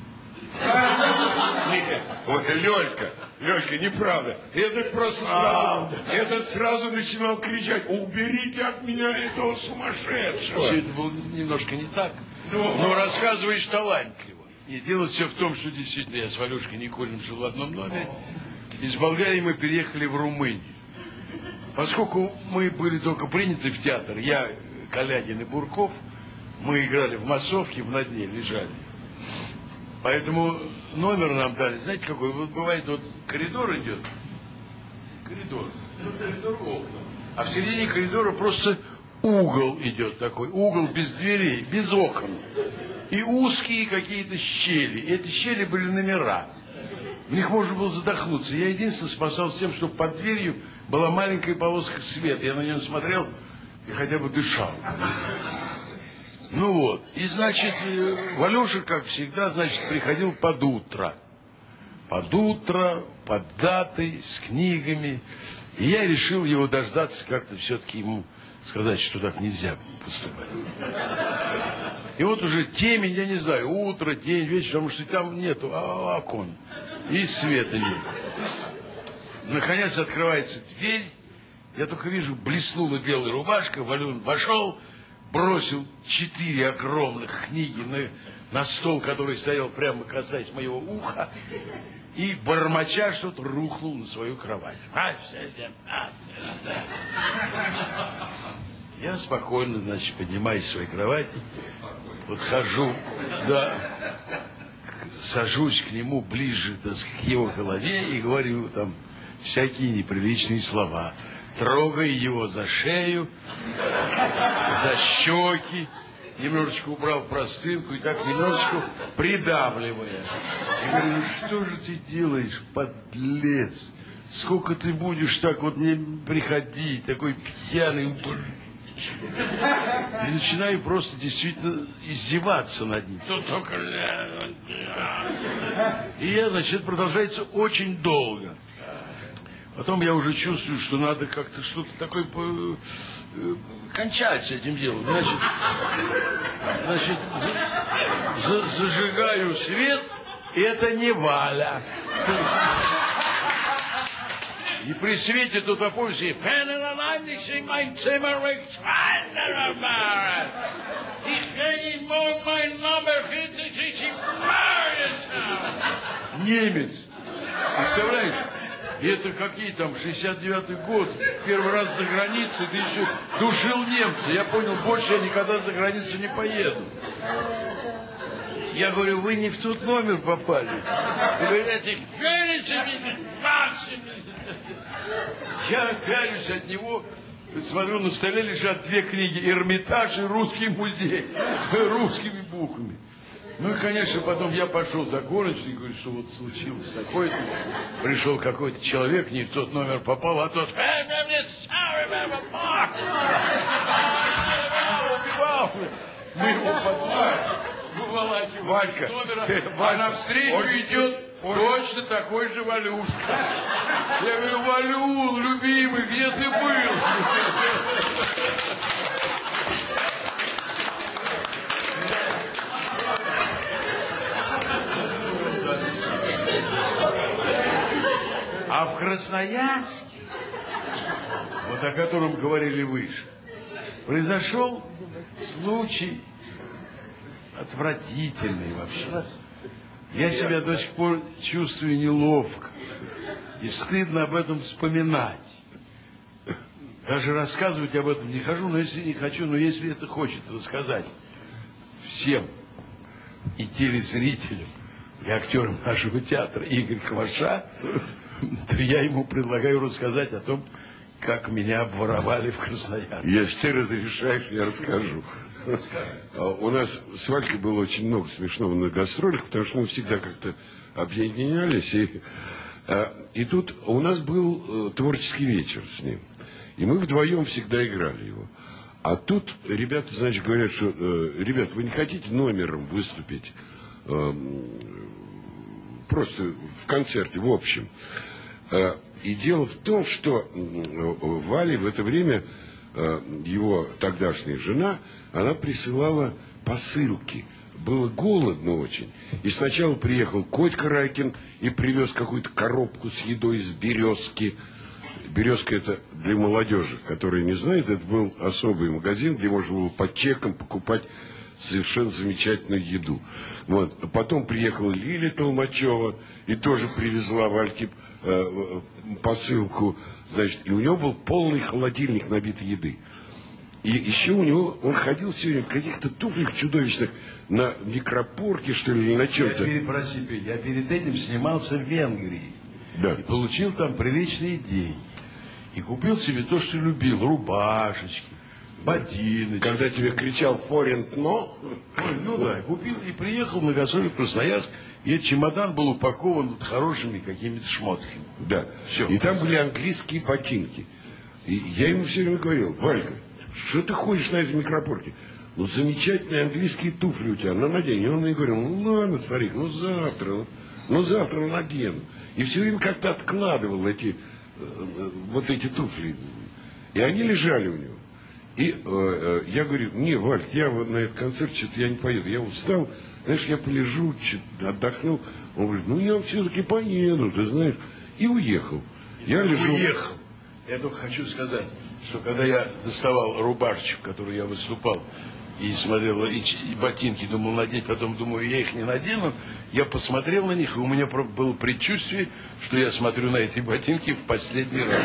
Лёлька, неправда. Этот просто сразу, этот сразу начинал кричать: уберите от меня этого сумасшедшего. Все это было немножко не так. Но рассказываешь талантливо. И дело все в том, что действительно я с Валюшкой Никулиным жил в одном номере. Из Болгарии мы переехали в Румынию. Поскольку мы были только приняты в театр, я, Калягин и Бурков, мы играли в массовке, в «На дне» лежали. Поэтому номер нам дали, знаете, какой? Вот бывает, вот коридор идет, коридор окна, а в середине коридора просто угол идет такой, угол без дверей, без окон. И узкие какие-то щели. И эти щели были номера. В них можно было задохнуться. Я единственное спасался тем, что под дверью была маленькая полоска света. Я на нее смотрел и хотя бы дышал. Ну вот. И, значит, Валюша, как всегда, значит, приходил под утро. Под утро, под датой, с книгами. И я решил его дождаться, как-то все-таки ему сказать, что так нельзя поступать. И вот уже темень, я не знаю, утро, день, вечер, потому что там нету окон. И света нет. Наконец открывается дверь. Я только вижу, блеснула белая рубашка. Валюн вошел, бросил 4 огромных книги на стол, который стоял прямо касаясь моего уха. И, бормоча что-то, рухнул на свою кровать. Я спокойно, значит, поднимаюсь с своей кровати, подхожу, да, сажусь к нему ближе, так сказать, к его голове и говорю там всякие неприличные слова. Трогая его за шею, за щеки, немножечко убрал простынку и так немножечко придавливая. И говорю: ну что же ты делаешь, подлец? Сколько ты будешь так вот мне приходить, такой пьяный? И начинаю просто действительно издеваться над ним. И я, значит, продолжается очень долго. Потом я уже чувствую, что надо как-то что-то такое кончать с этим делом. Значит, зажигаю свет, и это не Валя. И при свете тут по пульсе немец. Представляешь? И это какие там, 69-й год, первый раз за границей, ты еще душил немца. Я понял, больше я никогда за границу не поеду. Я говорю: вы не в тот номер попали. Вы говорите: я пялюсь от него, смотрю, на столе лежат 2 книги: «Эрмитаж» и «Русский музей», русскими буквами. Ну и, конечно, потом я пошел за горничной, говорю, что вот случилось такое-то. Пришел какой-то человек, не в тот номер попал, а тот... Мы его выволакиваем Валька, из номера, ты, а Валька, навстречу Ольга, идет точно такой же Валюшка. Я говорю, Валюн, любимый, где ты был? А в Красноярске, вот о котором говорили выше, произошел случай отвратительный вообще. Я себя до сих пор чувствую неловко и стыдно об этом вспоминать. Даже рассказывать об этом не хочу, но если это хочет рассказать всем и телезрителям, и актерам нашего театра Игорь Кваша, то я ему предлагаю рассказать о том, как меня обворовали в Красноярске. Если ты разрешаешь, я расскажу. У нас с Валькой было очень много смешного на гастролях, потому что мы всегда как-то объединялись. И тут у нас был творческий вечер с ним. И мы вдвоем всегда играли его. А тут ребята, значит, говорят, что, ребят, вы не хотите номером выступить? Просто в концерте, в общем. И дело в том, что Вале в это время, его тогдашняя жена, она присылала посылки. Было голодно очень. И сначала приехал Котька Райкин и привез какую-то коробку с едой из Березки. Березка — это для молодежи, которая не знает, это был особый магазин, где можно было по чекам покупать совершенно замечательную еду. Вот. А потом приехала Лиля Толмачева и тоже привезла Вальке посылку. Значит, и у него был полный холодильник набитый еды. И еще у него, он ходил сегодня в каких-то туфлях чудовищных, на микропорке, что ли, или на чем-то. Прости, я перед этим снимался в Венгрии. Да. И получил там приличные деньги. И купил себе то, что любил. Рубашечки, ботиночки. Когда тебе кричал «Форент, но...» Ну да, купил и приехал на гастроли в Красноярск. И этот чемодан был упакован вот хорошими какими-то шмотками. Да. Все. И там были английские ботинки. И я ему все время говорил: Валька, что ты ходишь на этой микропорке? Ну, замечательные английские туфли у тебя, ну, надень. И он мне говорил: ну, ладно, старик, ну, завтра надену. И все время как-то откладывал вот эти туфли. И они лежали у него. И я говорю: не, Валь, я вот на этот концерт что-то я не поеду. Я устал, знаешь, я полежу, отдохну. Он говорит: ну, я все-таки поеду, ты знаешь. И уехал. Я лежу. Уехал. Я только хочу сказать, что когда я доставал рубашечку, которую я выступал, и смотрел, и ботинки думал надеть, потом думаю, я их не надену, я посмотрел на них, и у меня было предчувствие, что я смотрю на эти ботинки в последний раз.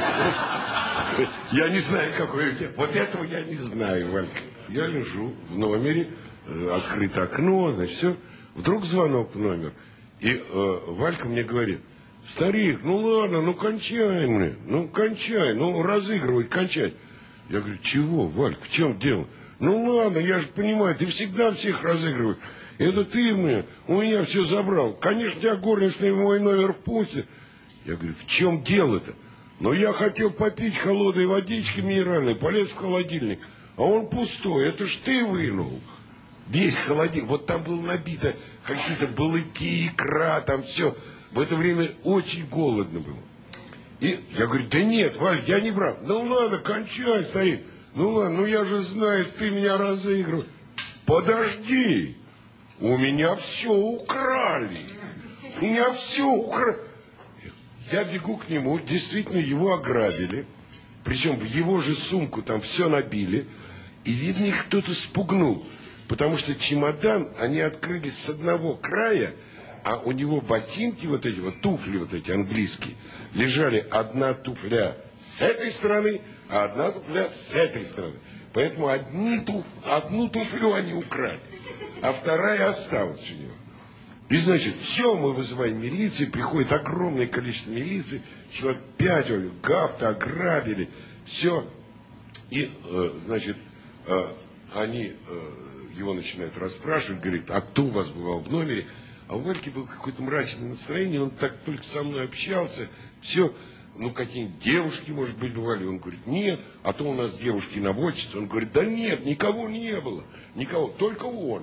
Я не знаю, какой у тебя. Вот этого я не знаю, Валька. Я лежу в номере, открыто окно, значит, все. Вдруг звонок в номер. И Валька мне говорит: старик, ну ладно, ну кончай мне, ну кончай, ну разыгрывать, кончать. Я говорю: чего, Валька, в чем дело? Ну ладно, я же понимаю, ты всегда всех разыгрываешь. Это ты мне, у меня все забрал. Конечно, тебя горничная в мой номер впустит. Я говорю: в чем дело-то? Но я хотел попить холодной водички минеральной, полез в холодильник, а он пустой, это ж ты вынул. Весь холодильник, вот там было набито какие-то балыки, икра, там все. В это время очень голодно было. И я говорю: да нет, Валь, я не брал. Ну ладно, кончай, старик. Ну ладно, ну я же знаю, ты меня разыгрываешь. Подожди, у меня все украли. У меня все украли. Я бегу к нему, действительно его ограбили. Причем в его же сумку там все набили. И видно, их кто-то спугнул. Потому что чемодан, они открыли с одного края, а у него ботинки вот эти вот, туфли вот эти английские, лежали одна туфля с этой стороны, а одна туфля с этой стороны. Поэтому одну туфлю они украли, а вторая осталась у него. И значит, все, мы вызываем милицию, приходит огромное количество милиции, человек 5, гафта, ограбили, все. И, значит, они его начинают расспрашивать, говорит, а кто у вас бывал в номере? А у Вальки было какое-то мрачное настроение, он так только со мной общался, все, ну какие-нибудь девушки, может быть, бывали. Он говорит, нет, а то у нас девушки наводчицы. Он говорит, да нет, никого не было, никого, только он.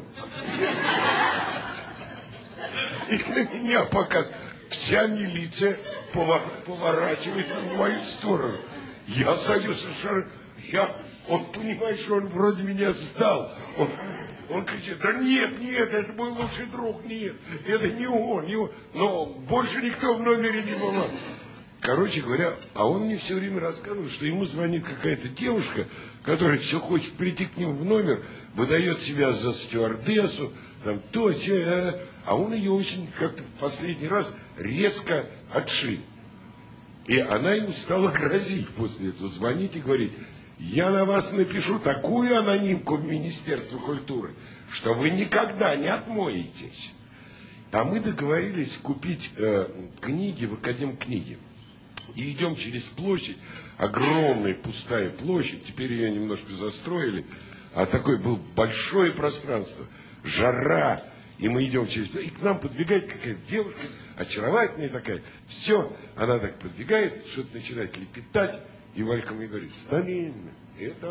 И на меня пока вся милиция поворачивается в мою сторону. Я сойду совершенно... Он понимает, что он вроде меня сдал. Он кричит, да нет, нет, это мой лучший друг, нет, это не он, не он. Но больше никто в номере не бывал. Короче говоря, а он мне все время рассказывал, что ему звонит какая-то девушка, которая все хочет прийти к нему в номер, выдает себя за стюардессу, там то, все, а он ее очень как-то в последний раз резко отшил. И она ему стала грозить после этого, звонить и говорить, я на вас напишу такую анонимку в Министерство культуры, что вы никогда не отмоетесь. А мы договорились купить книги в Академкниге. И идем через площадь, огромная пустая площадь, теперь ее немножко застроили, а такое было большое пространство, жара, и мы идем через... И к нам подбегает какая-то девушка, очаровательная такая, все, она так подбегает, что-то начинает лепетать, и Валька мне говорит, Сталин, это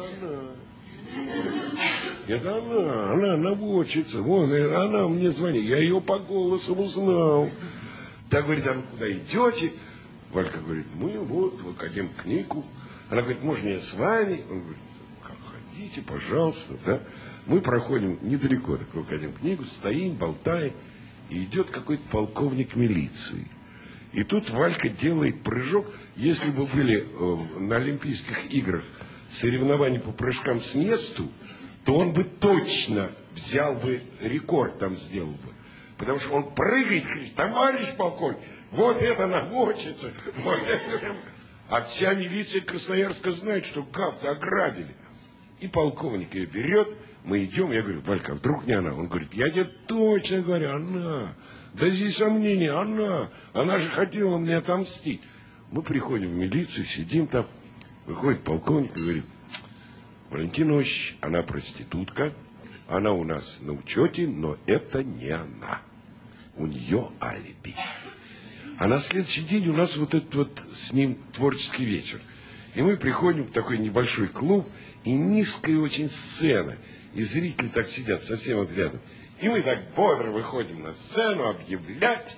она. Это она наводчица, вон, она мне звонит, я ее по голосу узнал. Так говорит, а вы куда идете? Валька говорит, мы вот в Академкнигу. Она говорит, можно я с вами? Он говорит, как хотите, пожалуйста, да. Мы проходим недалеко так в Академкнигу, стоим, болтаем, и идет какой-то полковник милиции. И тут Валька делает прыжок. Если бы были на Олимпийских играх соревнования по прыжкам с месту, то он бы точно взял бы рекорд, там сделал бы. Потому что он прыгает, кричит, товарищ полковник, вот это наводчица, вот это... А вся милиция Красноярска знает, что Гафта ограбили. И полковник ее берет, мы идем, я говорю, Валька, а вдруг не она? Он говорит, я тебе точно говорю, она. Да здесь сомнения, она же хотела мне отомстить. Мы приходим в милицию, сидим там, выходит полковник и говорит, Валентин Ильич, она проститутка, она у нас на учете, но это не она. У нее алиби. А на следующий день у нас вот этот вот с ним творческий вечер. И мы приходим в такой небольшой клуб, и низкая очень сцена, и зрители так сидят совсем вот рядом. И мы так бодро выходим на сцену объявлять.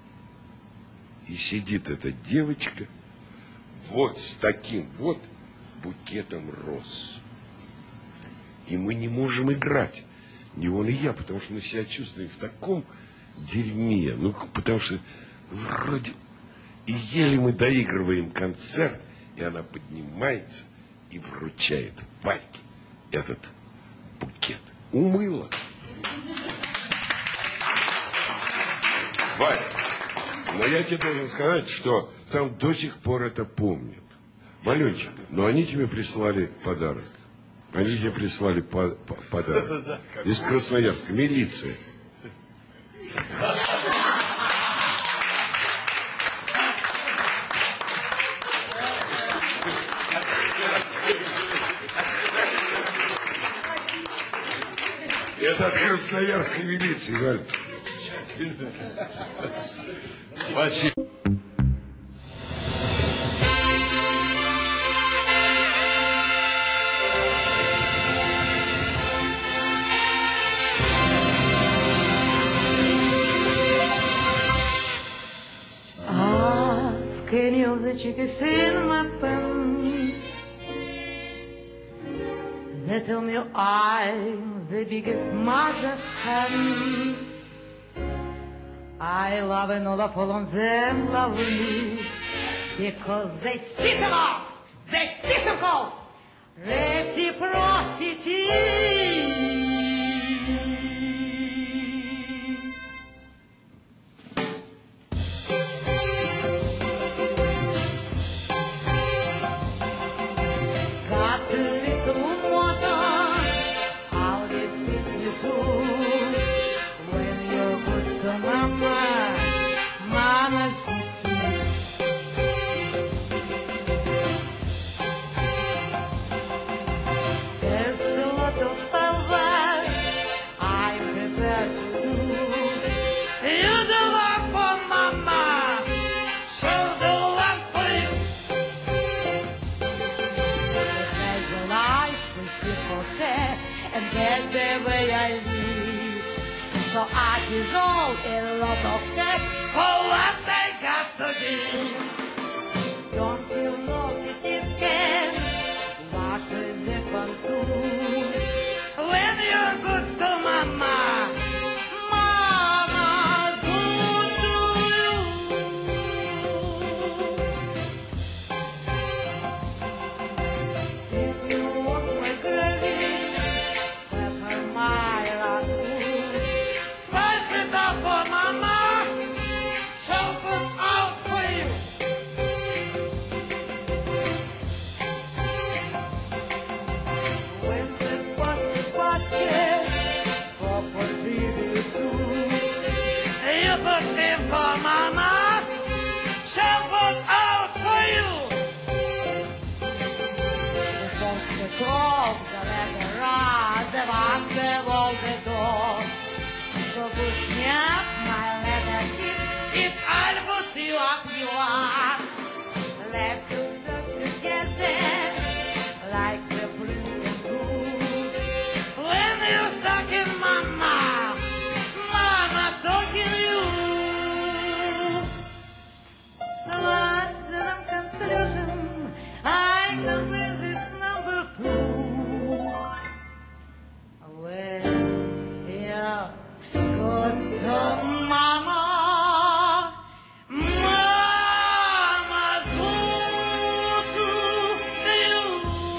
И сидит эта девочка вот с таким вот букетом роз. И мы не можем играть, ни он и я, потому что мы себя чувствуем в таком дерьме. Ну, потому что вроде... И еле мы доигрываем концерт, и она поднимается и вручает Вальке этот букет. Умыла. Валя, но я тебе должен сказать, что там до сих пор это помнят. Валенчик, но они тебе прислали подарок. Они тебе прислали подарок. Из Красноярска. Милиция. Это от Красноярской милиции, Валь. Спасибо. Ask any of the chicks in my pen. They tell me I'm the biggest mother hen. I love and all of them love me because they see them off, they see them called reciprocity. and that's the way I live. So I dissolve in a lot of steps for what I got to do. Don't you know that it can wash the different too? When you're good to mama, mama's good to you. If you want my gravy, pepper my ragu, spice it up for mama, chop it out for you. When it was the basket, what would be you do? You put it for mama, chop it out for you. The dog, the leather ras, the box, the wall, the door. So вкусняк, my leather kid, if I'll put you up, you are. Let's just stuck together, like the prince and fool. When you're stuck in mama, mama talking you. So what's the conclusion? I can bring this number two. When you're good to mama, mama's good to you.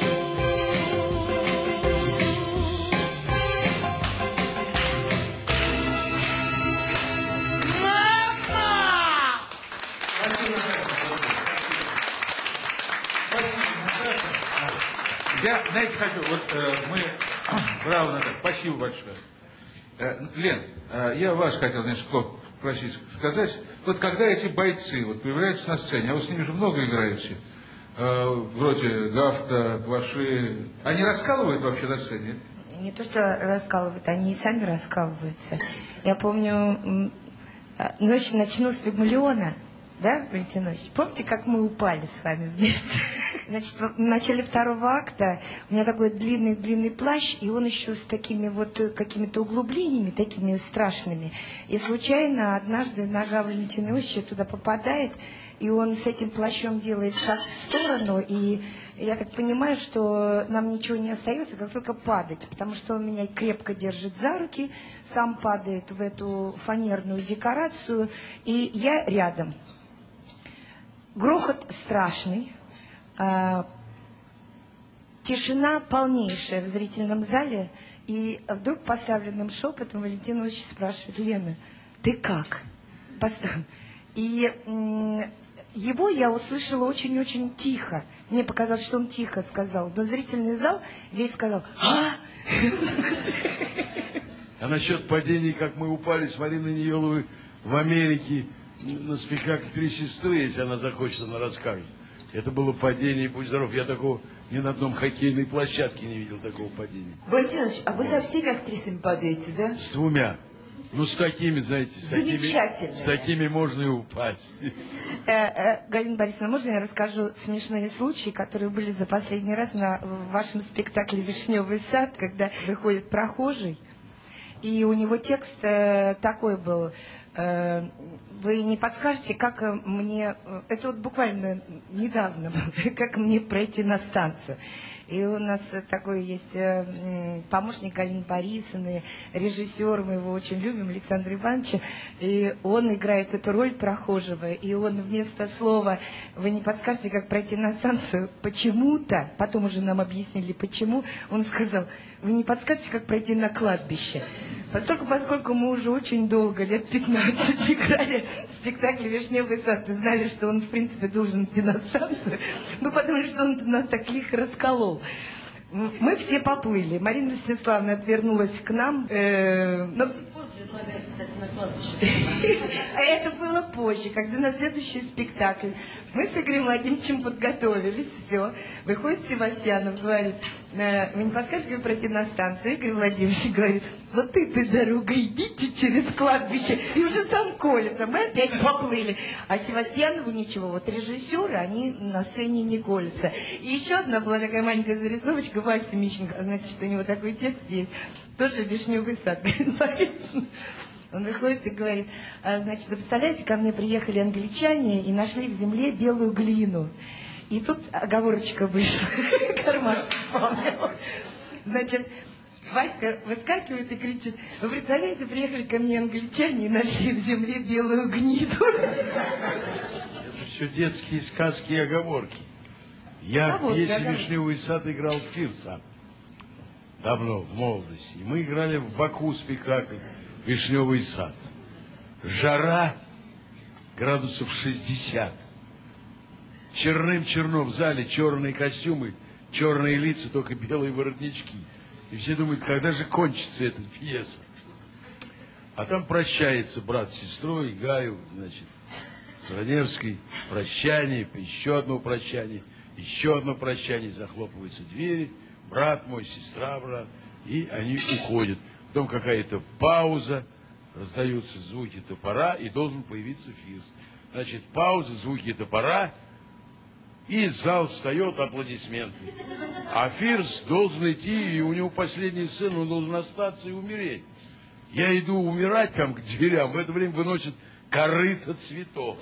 Mama! Я, знаете, хочу, вот мы, браво, Наталья, спасибо большое. Лен, я вас хотел немножко просить сказать, вот когда эти бойцы вот появляются на сцене, а вы с ними же много играете, вроде Гафта, Кваши, они раскалывают вообще на сцене? Не то, что раскалывают, они и сами раскалываются. Я помню, ночь начну с Пигмалиона, да, Валентин Ильич? Помните, как мы упали с вами вместе? Значит, в начале второго акта у меня такой длинный плащ, и он еще с такими вот какими-то углублениями, такими страшными. И случайно однажды нога Валентина Ильича туда попадает, и он с этим плащом делает шаг в сторону, и я так понимаю, что нам ничего не остается, как только падать, потому что он меня крепко держит за руки, сам падает в эту фанерную декорацию, и я рядом. Грохот страшный, тишина полнейшая в зрительном зале, и вдруг поставленным шепотом Валентин Ильич спрашивает: Лена, ты как? И его я услышала очень-очень тихо. Мне показалось, что он тихо сказал, но зрительный зал весь сказал: «А!» А насчет падений, как мы упали с Мариной Ниеловой в Америке на спектакль «Три сестры», если она захочет, она расскажет. Это было падение, будь здоров, я такого ни на одном хоккейной площадке не видел такого падения. Валентин Ильич, а вы со всеми актрисами падаете, да? С двумя. Ну, с такими, знаете, Замечательно. С такими можно и упасть. Галина Борисовна, можно я расскажу смешные случаи, которые были за последний раз на вашем спектакле «Вишневый сад», когда выходит прохожий, и у него текст такой был: вы не подскажете, как мне, это вот буквально недавно, как мне пройти на станцию. И у нас такой есть помощник Галины Борисовны, режиссер, мы его очень любим, Александра Ивановича, и он играет эту роль прохожего, и он вместо слова «вы не подскажете, как пройти на станцию», почему-то, потом уже нам объяснили почему, он сказал: вы не подскажете, как пройти на кладбище. Поскольку мы уже очень долго, лет 15, играли в спектакле «Вишневый сад» и знали, что он, в принципе, должен идти на станцию, мы подумали, что он нас так лихо расколол. Мы все поплыли. Марина Ростиславовна отвернулась к нам. Предлагает, кстати, на кладбище. Это было позже, когда на следующий спектакль мы с Игорем Владимировичем подготовились, все. Выходит Севастьянов, говорит: Вы не подскажете, как пройти на станцию? Игорь Владимирович говорит, вот этой дорогой идите через кладбище, и уже сам колется. Мы опять поплыли. А Севастьянову ничего, вот режиссеры, они на сцене не колются. И еще одна была такая маленькая зарисовочка, Вася Мищенко, значит, у него такой текст есть, тоже «Вишневый сад». Он выходит и говорит, значит, вы представляете, ко мне приехали англичане и нашли в земле белую глину. И тут оговорочка вышла, Кармаш вспомнил. Значит, Васька выскакивает и кричит, вы представляете, приехали ко мне англичане и нашли в земле белую гниду. Это все детские сказки и оговорки. Я в пьесе «Вишневый сад» играл Фирса. Давно, в молодости. И мы играли в Баку спектакль «Вишневый сад». Жара градусов 60. Черным-черно в зале, черные костюмы, черные лица, только белые воротнички. И все думают, когда же кончится эта пьеса. А там прощается брат с сестрой, Гаю, значит, с Раневской. Прощание, еще одно прощание, захлопываются двери. Брат мой, сестра, брат. И они уходят. Потом какая-то пауза, раздаются звуки топора, и должен появиться Фирс. Значит, пауза, звуки топора, и зал встает, аплодисменты. А Фирс должен идти, и у него последняя сцена, он должен остаться и умереть. Я иду умирать там к дверям, в это время выносят корыто цветов.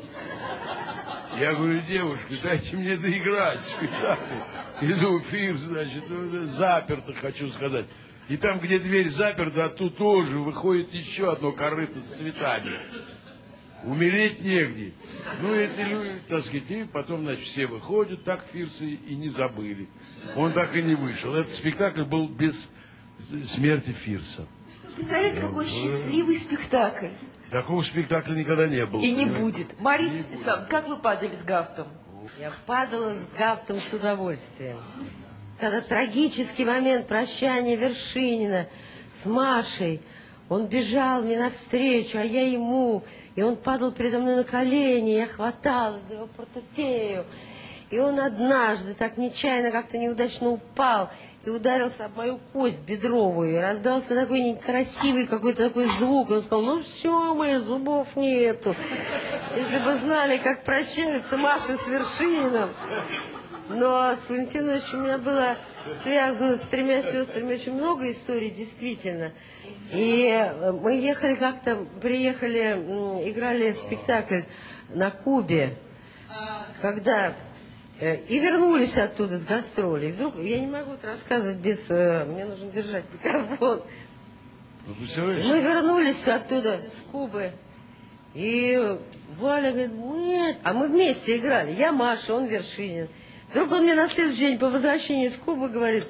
Я говорю, девушка, дайте мне доиграть спектакль. Иду, Фирс, значит, заперто, хочу сказать. И там, где дверь заперта, оттуда тоже выходит еще одно корыто с цветами. Умереть негде. Ну, эти люди, так сказать, и потом, значит, все выходят, так Фирса и не забыли. Он так и не вышел. Этот спектакль был без смерти Фирса. Представляете, какой счастливый спектакль. Такого спектакля никогда не было. И не будет. Марина Мстиславовна, как вы падали с Гафтом? Я падала с Гафтом с удовольствием. Когда трагический момент прощания Вершинина с Машей, он бежал мне навстречу, а я ему, и он падал передо мной на колени, я хваталась за его портупею. И он однажды так нечаянно как-то неудачно упал и ударился об мою кость бедровую. И раздался такой некрасивый какой-то такой звук. И он сказал, ну все, моих зубов нету. Если бы знали, как прощаются Маша с Вершининым. Но с Валентином Ильичем у меня было связано с 3 сестрами очень много историй, действительно. И мы ехали как-то, приехали, играли спектакль на Кубе, когда... И вернулись оттуда с гастролей. И вдруг, я не могу это рассказывать без... Мне нужно держать микрофон. Мы вернулись оттуда с Кубы. И Валя говорит, нет. А мы вместе играли. Я Маша, он Вершинин. Вдруг он мне на следующий день по возвращении с Кубы говорит,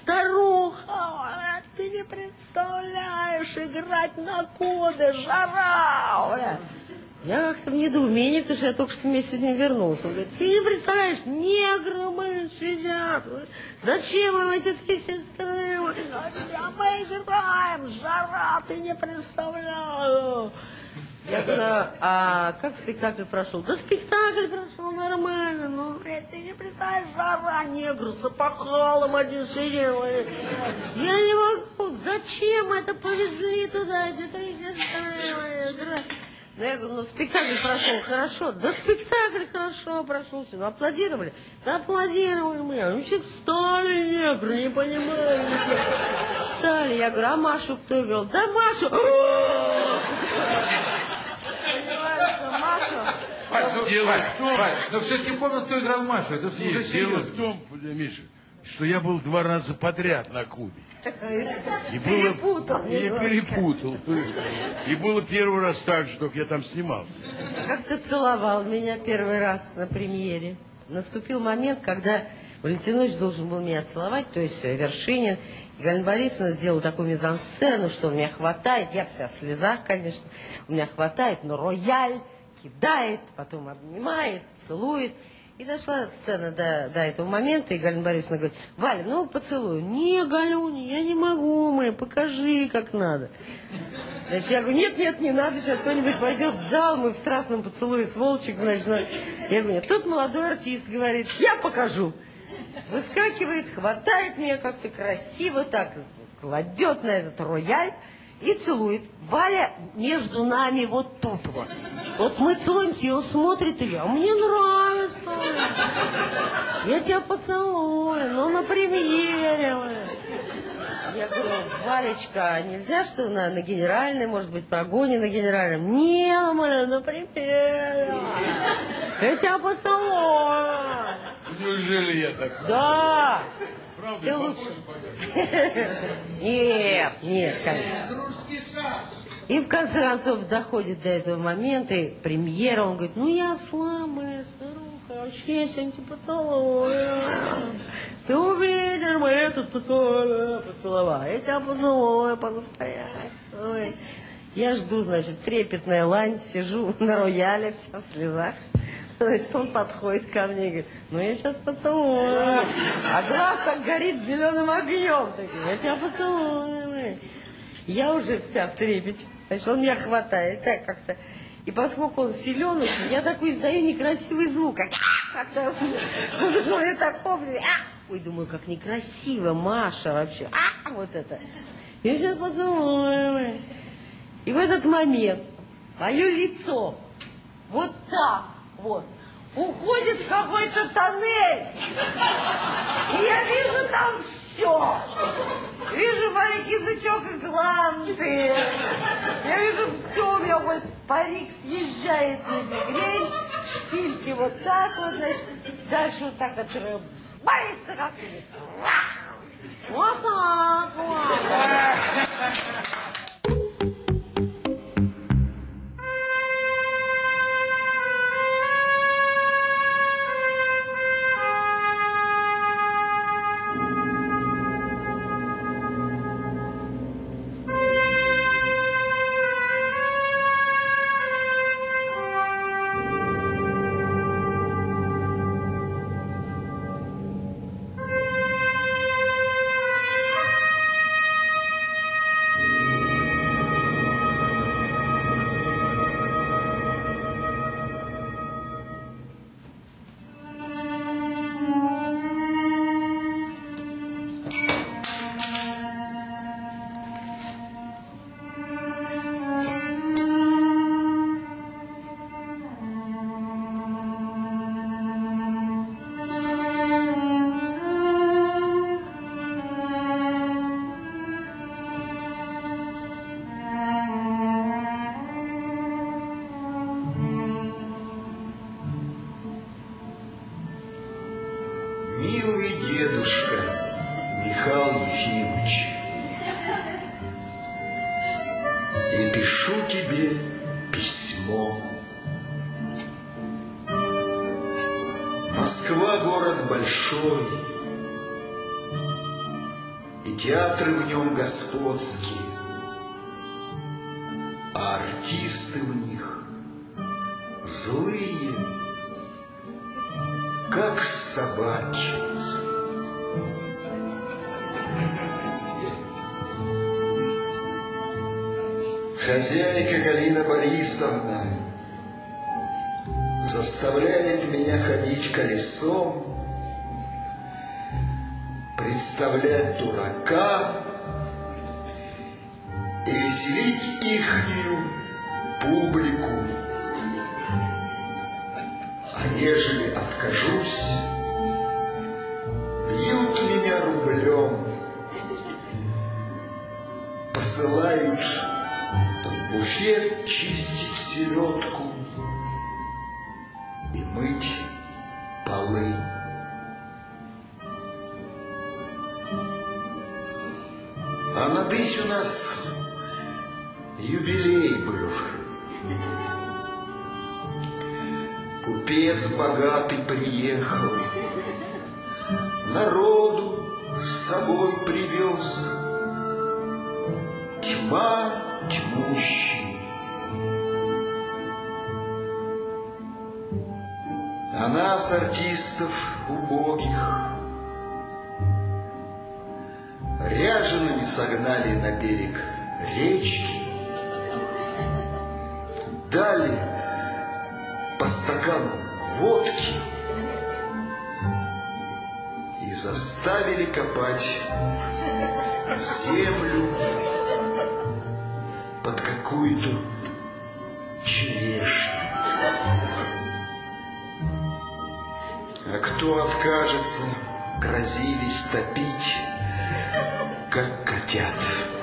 старуха, ты не представляешь, играть на Кубе, жара. Я как-то в недоумении, потому что я только что вместе с ним вернулся. Он говорит, ты не представляешь, негры мы сидят. Зачем им эти 3 сестры? А мы играем, жара, ты не представляешь. Я говорю, а как спектакль прошел? Да спектакль прошел нормально, ну, ты не представляешь, жара, негры с опахалом один сидел. Я не могу, зачем это повезли туда, эти 3 сестры? Ну, я говорю, ну, спектакль прошел хорошо. Да спектакль хорошо прошел. Ну, аплодировали? Да аплодировали мы. Ну, все встали негры, не понимаю. Встали. Я говорю, а Машу кто играл? Да Машу! Но все-таки помню, кто играл Машу. Это уже дело в том, Миша, что я был 2 раза подряд на Кубе. И перепутал. Перепутал. И было 1 раз так же, только я там снимался. Как ты целовал меня 1 раз на премьере. Наступил момент, когда Валентин Ильич должен был меня целовать, то есть Вершинин. И Галина Борисовна сделала такую мизансцену, что он меня хватает, я вся в слезах, конечно, он меня хватает, но рояль кидает, потом обнимает, целует. И дошла сцена до этого момента, и Галина Борисовна говорит, Валя, ну поцелуй. Не, Галюня, я не могу, покажи, как надо. Значит, я говорю, нет, не надо, сейчас кто-нибудь пойдет в зал, мы в страстном поцелуе с Волчек, значит. Я говорю, нет. Тут молодой артист говорит, я покажу. выскакивает, хватает меня как-то красиво, так кладет на этот рояль и целует. Валя между нами вот тут вот. Вот мы целуемся, и он смотрит, и я, мне нравится. Я тебя поцелую, ну на премьере. Я говорю, Валечка, нельзя, что на генеральной, может быть, прогоним на генеральном? Не, на премьере. Я тебя поцелую. Неужели я такой? Да. Правда, Ты лучше. Нет, конечно. И в конце концов доходит до этого момента, и премьера, он говорит, ну я слабая старуха, вообще я сегодня тебя поцелую. Ты увидишь, мы этот поцеловал. Я тебя поцелую по-настоящему. Я жду, значит, трепетная лань, сижу на рояле, вся в слезах. Значит, он подходит ко мне и говорит, ну я сейчас поцелую. А глаз так горит зеленым огнем. Таким, я тебя поцелую. Я уже вся в трепете. Значит, он меня хватает так как-то. И поскольку он силен очень, я такой издаю некрасивый звук. Как-то я так помню. Ой, думаю, как некрасиво, Маша вообще. Вот это. Я сейчас поцелую. И в этот момент мое лицо вот так вот уходит в какой-то тоннель. И я вижу там все. Вижу маленький язычок и гланды. Я вижу все, у меня вот парик съезжает на мигрень, шпильки вот так вот, значит, дальше вот так отрывается как-нибудь. Вот так вот. Милый дедушка Михаил Ефимович, и пишу тебе письмо. Москва город большой, и театры в нем господские, а артисты в них злые, как собаки. Хозяйка Галина Борисовна заставляет меня ходить колесом, представлять дурака и веселить ихнюю публику. А ежели откажусь, бьют меня рублем, посылают в буфет чистить селедку и мыть полы. А надысь у нас юбилей был. Купец богатый приехал, народу с собой привез, тьма тьмущий. А нас, артистов убогих, ряжеными согнали на берег речки, дали по стакану водки ставили копать землю под какую-то черешню. А кто откажется, грозились топить, как котят.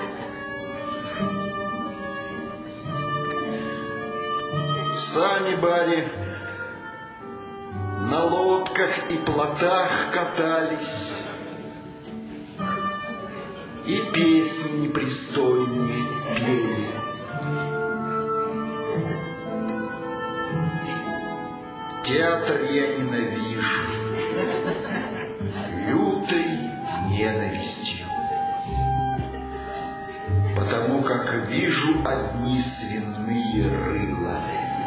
Сами бари на лодках и плотах катались, и песни непристойные пели. Театр я ненавижу лютой ненавистью, потому как вижу одни свиные рыла.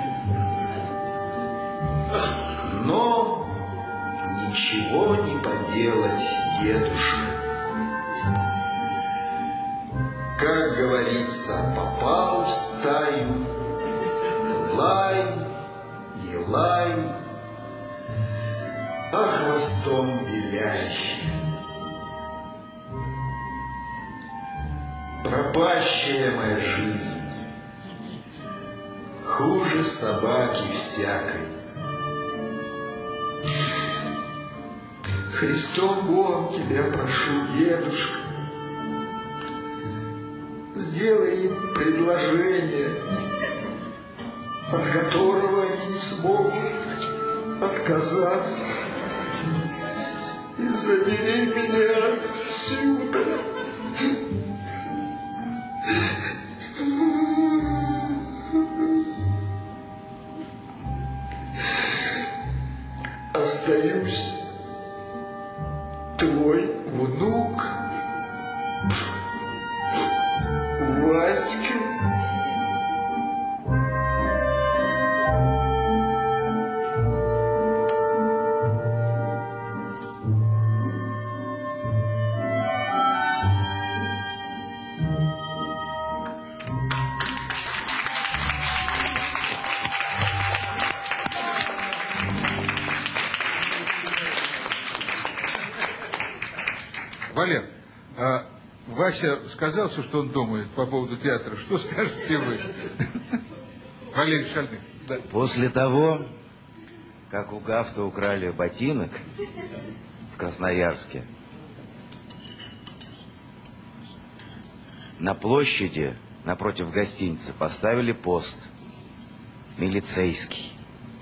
Но ничего не поделать, дедушка. Как говорится, попал в стаю, лай, не лай, а хвостом виляй. Пропащая моя жизнь, хуже собаки всякой. Христом Богом тебя прошу, дедушка, сделай им предложение, от которого они не смогут отказаться, и забери меня отсюда. Остаюсь твой внук Васька. Валер, Вася сказал все, что он думает по поводу театра. Что скажете вы? Валерий Шальных. Да. После того, как у Гафта украли ботинок в Красноярске, на площади напротив гостиницы поставили пост милицейский.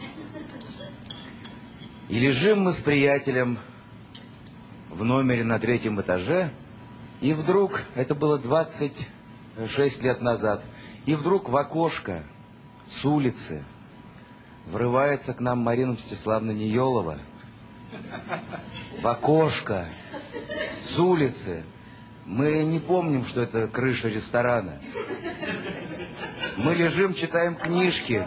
И лежим мы с приятелем в номере на 3-м этаже, и вдруг, это было 26 лет назад, и вдруг в окошко с улицы врывается к нам Марина Мстиславовна Ниелова. В окошко с улицы. Мы не помним, что это крыша ресторана. Мы лежим, читаем книжки.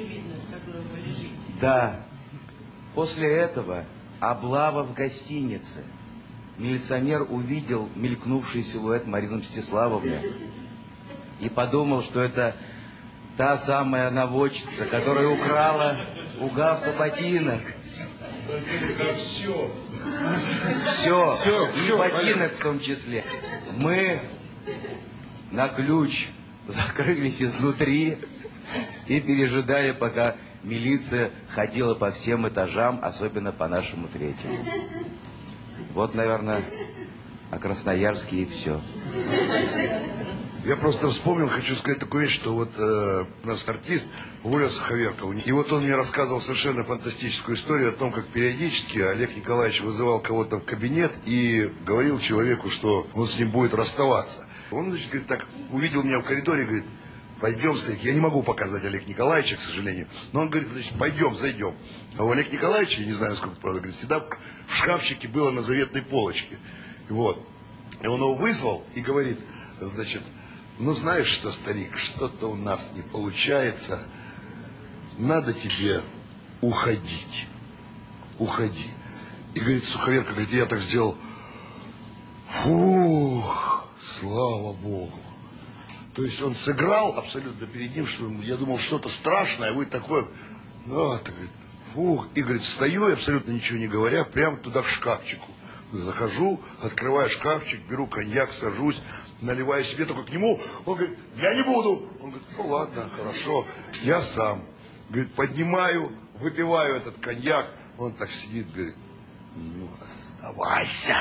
Да. После этого облава в гостинице. Милиционер увидел мелькнувший силуэт Марины Мстиславовны и подумал, что это та самая наводчица, которая украла у Гафта ботинок. Все. Все, и ботинок в том числе. Мы на ключ закрылись изнутри и пережидали, пока милиция ходила по всем этажам, особенно по нашему 3-му. Вот, наверное, о Красноярске и все. Я просто вспомнил, хочу сказать такую вещь, что вот у нас артист Воля Суховерков, и вот он мне рассказывал совершенно фантастическую историю о том, как периодически Олег Николаевич вызывал кого-то в кабинет и говорил человеку, что он с ним будет расставаться. Он, значит, говорит, так, увидел меня в коридоре и говорит: пойдем, старик. Я не могу показать Олега Николаевича, к сожалению, но он говорит, значит, пойдем, зайдем. А у Олега Николаевича, я не знаю, сколько, правда, говорит, всегда в шкафчике было на заветной полочке. Вот. И он его вызвал и говорит, значит: ну знаешь что, старик, что-то у нас не получается, надо тебе уходить. Уходи. И говорит, Суховерка, говорит, я так сделал, фух, слава Богу. То есть он сыграл абсолютно перед ним, что я думал, что-то страшное, а вы такое, ну, так, говорит, фух. И говорит, встаю, абсолютно ничего не говоря, прямо туда к шкафчику. Захожу, открываю шкафчик, беру коньяк, сажусь, наливаю себе только к нему. Он говорит, я не буду. Он говорит, ну ладно, хорошо, я сам. Говорит, поднимаю, выпиваю этот коньяк. Он так сидит, говорит, ну, оставайся.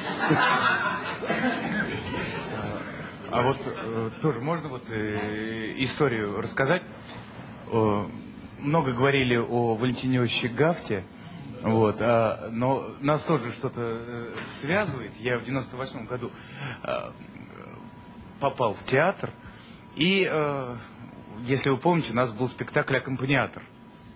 А вот тоже можно вот историю рассказать? Много говорили о Валентине Иосифовиче Гафте, вот, но нас тоже что-то связывает. Я в 98 году попал в театр, и, если вы помните, у нас был спектакль «Аккомпаниатор».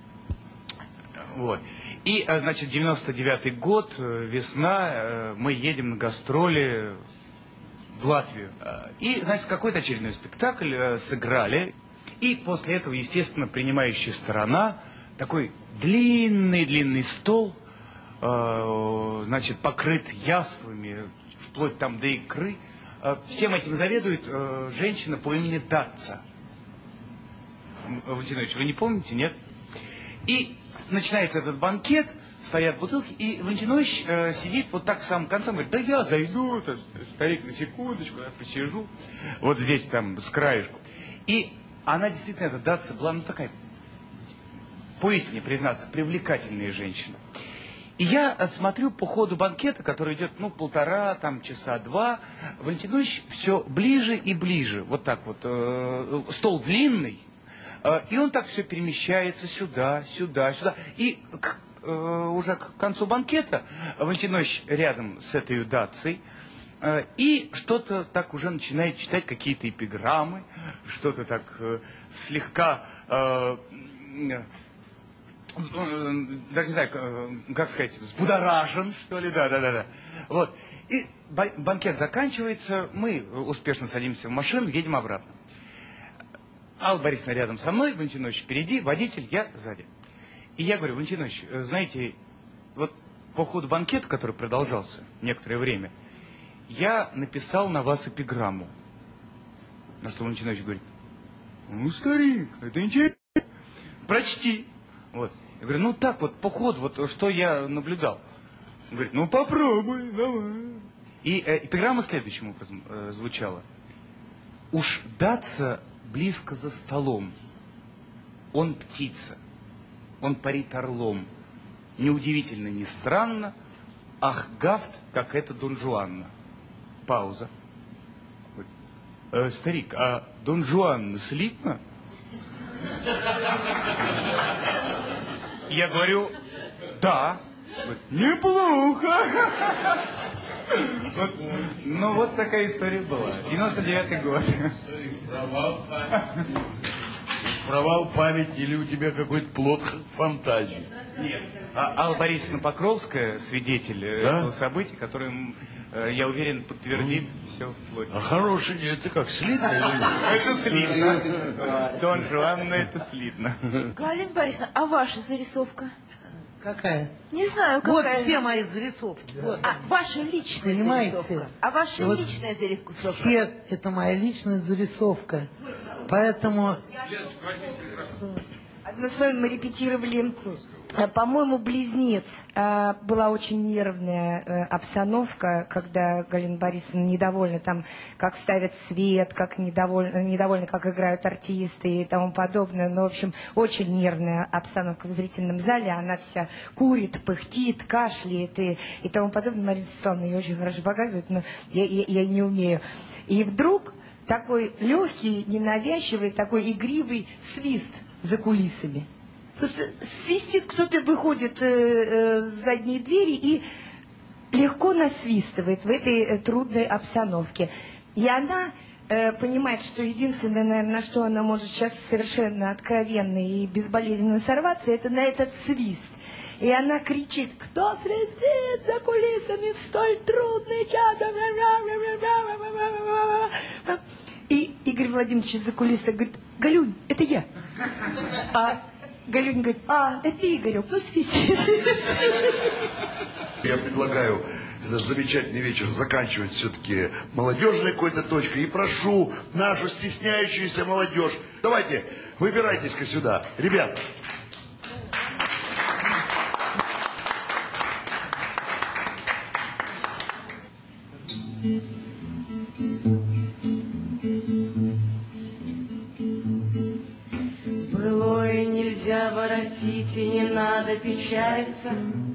Вот. И, значит, 99-й год, весна, мы едем на гастроли в Латвию. И, значит, какой-то очередной спектакль сыграли. И после этого, естественно, принимающая сторона, такой длинный стол, значит, покрыт яствами, вплоть там до икры. Всем этим заведует женщина по имени Датца. Валентин Ильич, вы не помните, нет? И начинается этот банкет, стоят бутылки, и Валентин Ильич сидит вот так в самом конце, говорит, да я зайду, старик, на секундочку, я посижу, вот здесь там, с краешку. И она действительно, эта Датца, была, ну, такая, поистине признаться, привлекательная женщина. И я смотрю по ходу банкета, который идет, ну, 1,5 там, часа 2, Валентин Ильич все ближе и ближе, вот так вот, стол длинный, и он так все перемещается сюда. И уже к концу банкета Валентин Ильич рядом с этой Датцей, и что-то так уже начинает читать какие-то эпиграммы, что-то так слегка, даже не знаю, как сказать, взбудоражен, что ли, да. Вот. И банкет заканчивается, мы успешно садимся в машину, едем обратно. Алла Борисовна рядом со мной, Валентин Ильич впереди, водитель, я сзади. И я говорю, Валентин Ильич, знаете, вот по ходу банкета, который продолжался некоторое время, я написал на вас эпиграмму. На что Валентин Ильич говорит, ну, старик, это интересно, прочти. Вот. Я говорю, ну так вот, по ходу, вот что я наблюдал. Он говорит, ну попробуй, давай. И эпиграмма следующим образом звучала. Уж Датца близко за столом, он птица, он парит орлом. Неудивительно, не странно, ах, Гафт, как это Дон Жуанна. Пауза. Старик, а Дон Жуанна слитно? Я говорю, да. Неплохо. Вот, ну, вот такая история была. 99-й год. Провал памяти или у тебя какой-то плод фантазии? Нет. Алла Борисовна Покровская, свидетель этого события, который, я уверен, подтвердит все вплоть. А хороший, это как, слитно? Это слитно. Дон Жуанна, это слитно. Галина Борисовна, а ваша зарисовка? Какая? Не знаю, какая. Вот все мои зарисовки. Вот. А ваша личная Понимаете? зарисовка? А ваша Вот личная зарисовка? все, это моя личная зарисовка. Поэтому... Мы с вами репетировали, по-моему, «Близнец». Была очень нервная обстановка, когда Галина Борисовна недовольна там, как ставят свет, как недовольна, как играют артисты и тому подобное. Ну, в общем, очень нервная обстановка в зрительном зале. Она вся курит, пыхтит, кашляет и тому подобное. Марина Светлановна ее очень хорошо показывает, но я не умею. И вдруг такой легкий, ненавязчивый, такой игривый свист за кулисами. Просто свистит, кто-то выходит с задней двери и легко насвистывает в этой трудной обстановке. И она понимает, что единственное, наверное, на что она может сейчас совершенно откровенно и безболезненно сорваться, это на этот свист. И она кричит, кто свистит за кулисами в столь трудный час? И Игорь Владимирович из-за кулис говорит, Галюнь, это я. А Галюнь говорит, это ты, Игорек, ну свисти. Я предлагаю этот замечательный вечер заканчивать все-таки молодежной какой-то точкой. И прошу нашу стесняющуюся молодежь, давайте, выбирайтесь-ка сюда. Ребята. Былое нельзя воротить, и не надо печалиться.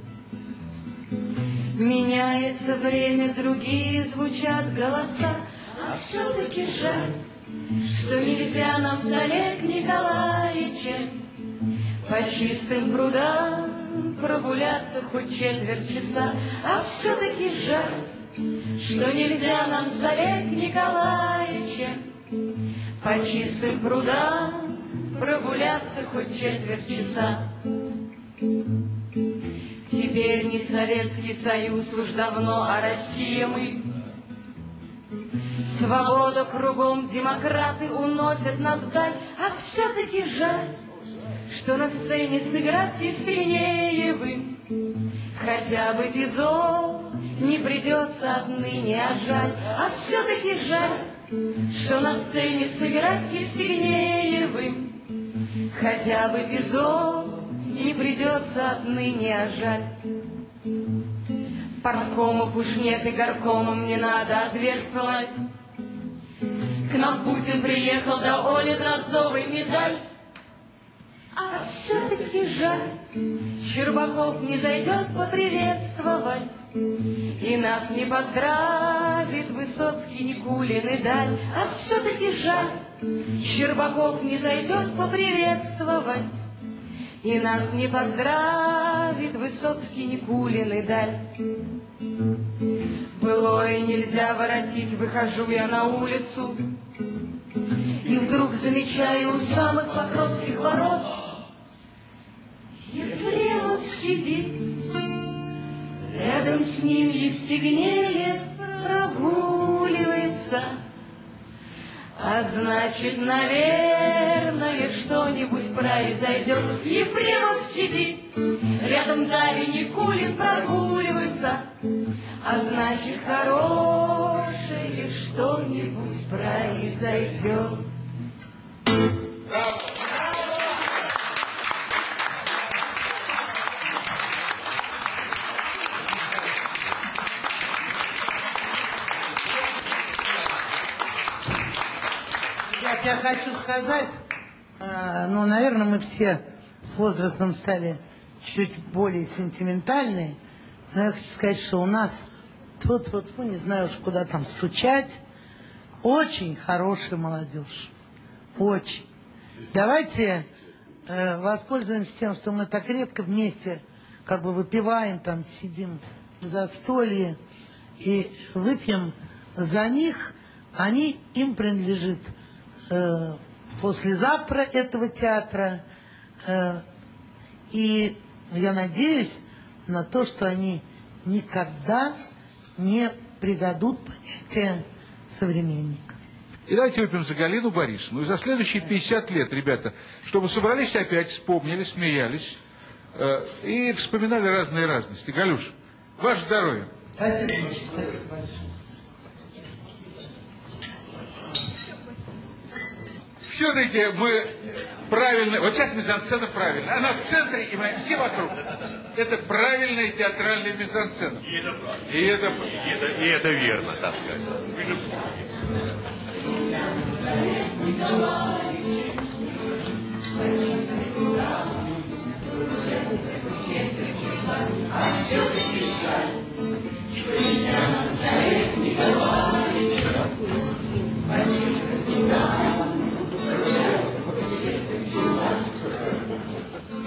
Меняется время, другие звучат голоса, а все-таки жаль, что нельзя нам с Олег Николаевичем по чистым прудам прогуляться хоть четверть часа. А все-таки жаль, что нельзя нам с Олег Николаевичем по чистым прудам прогуляться хоть четверть часа. Теперь не Советский Союз, уж давно, а Россия мы. Свобода кругом, демократы уносят нас вдаль, а все-таки жаль, что на сцене сыграть Евстигнеевым хотя бы Бизо не придется отныне, а жаль, а все-таки жаль, что на сцене сыграть Евстигнеевым хотя бы Бизо не придется отныне, а жаль. Парткомов уж нет и горкомом не надо ответствовать. К нам Путин приехал, да Оле Дроздовой медаль. А все-таки жаль, Щербаков не зайдет поприветствовать, и нас не поздравит Высоцкий, Никулин и Даль. А все-таки жаль, Щербаков не зайдет поприветствовать, и нас не поздравит Высоцкий, Никулин и Даль. Былое нельзя воротить, выхожу я на улицу, и вдруг замечаю у самых Покровских ворот Ефремов сидит, рядом с ним Евстигнеев прогуливается. А значит, наверное, что-нибудь произойдет. Ефремов сидит, рядом Дарья Никулин прогуливается. А значит, хорошее что-нибудь произойдет. Я хочу сказать, ну, наверное, мы все с возрастом стали чуть более сентиментальные, но я хочу сказать, что у нас тут, ну, не знаю уж куда там стучать, очень хорошая молодежь, очень. Давайте воспользуемся тем, что мы так редко вместе как бы выпиваем, там сидим в застолье и выпьем за них, им принадлежит послезавтра этого театра, и я надеюсь на то, что они никогда не предадут понятие современника. И давайте выпьем за Галину Борисовну. И за следующие 50 лет, ребята, чтобы собрались опять, вспомнили, смеялись и вспоминали разные разности. Галюш, ваше здоровье. Спасибо, спасибо большое. Все-таки мы правильно, вот сейчас мизансцена правильная, она в центре, и мы все вокруг. Это правильная театральная мизансцена. И это правда. И это верно, так сказать.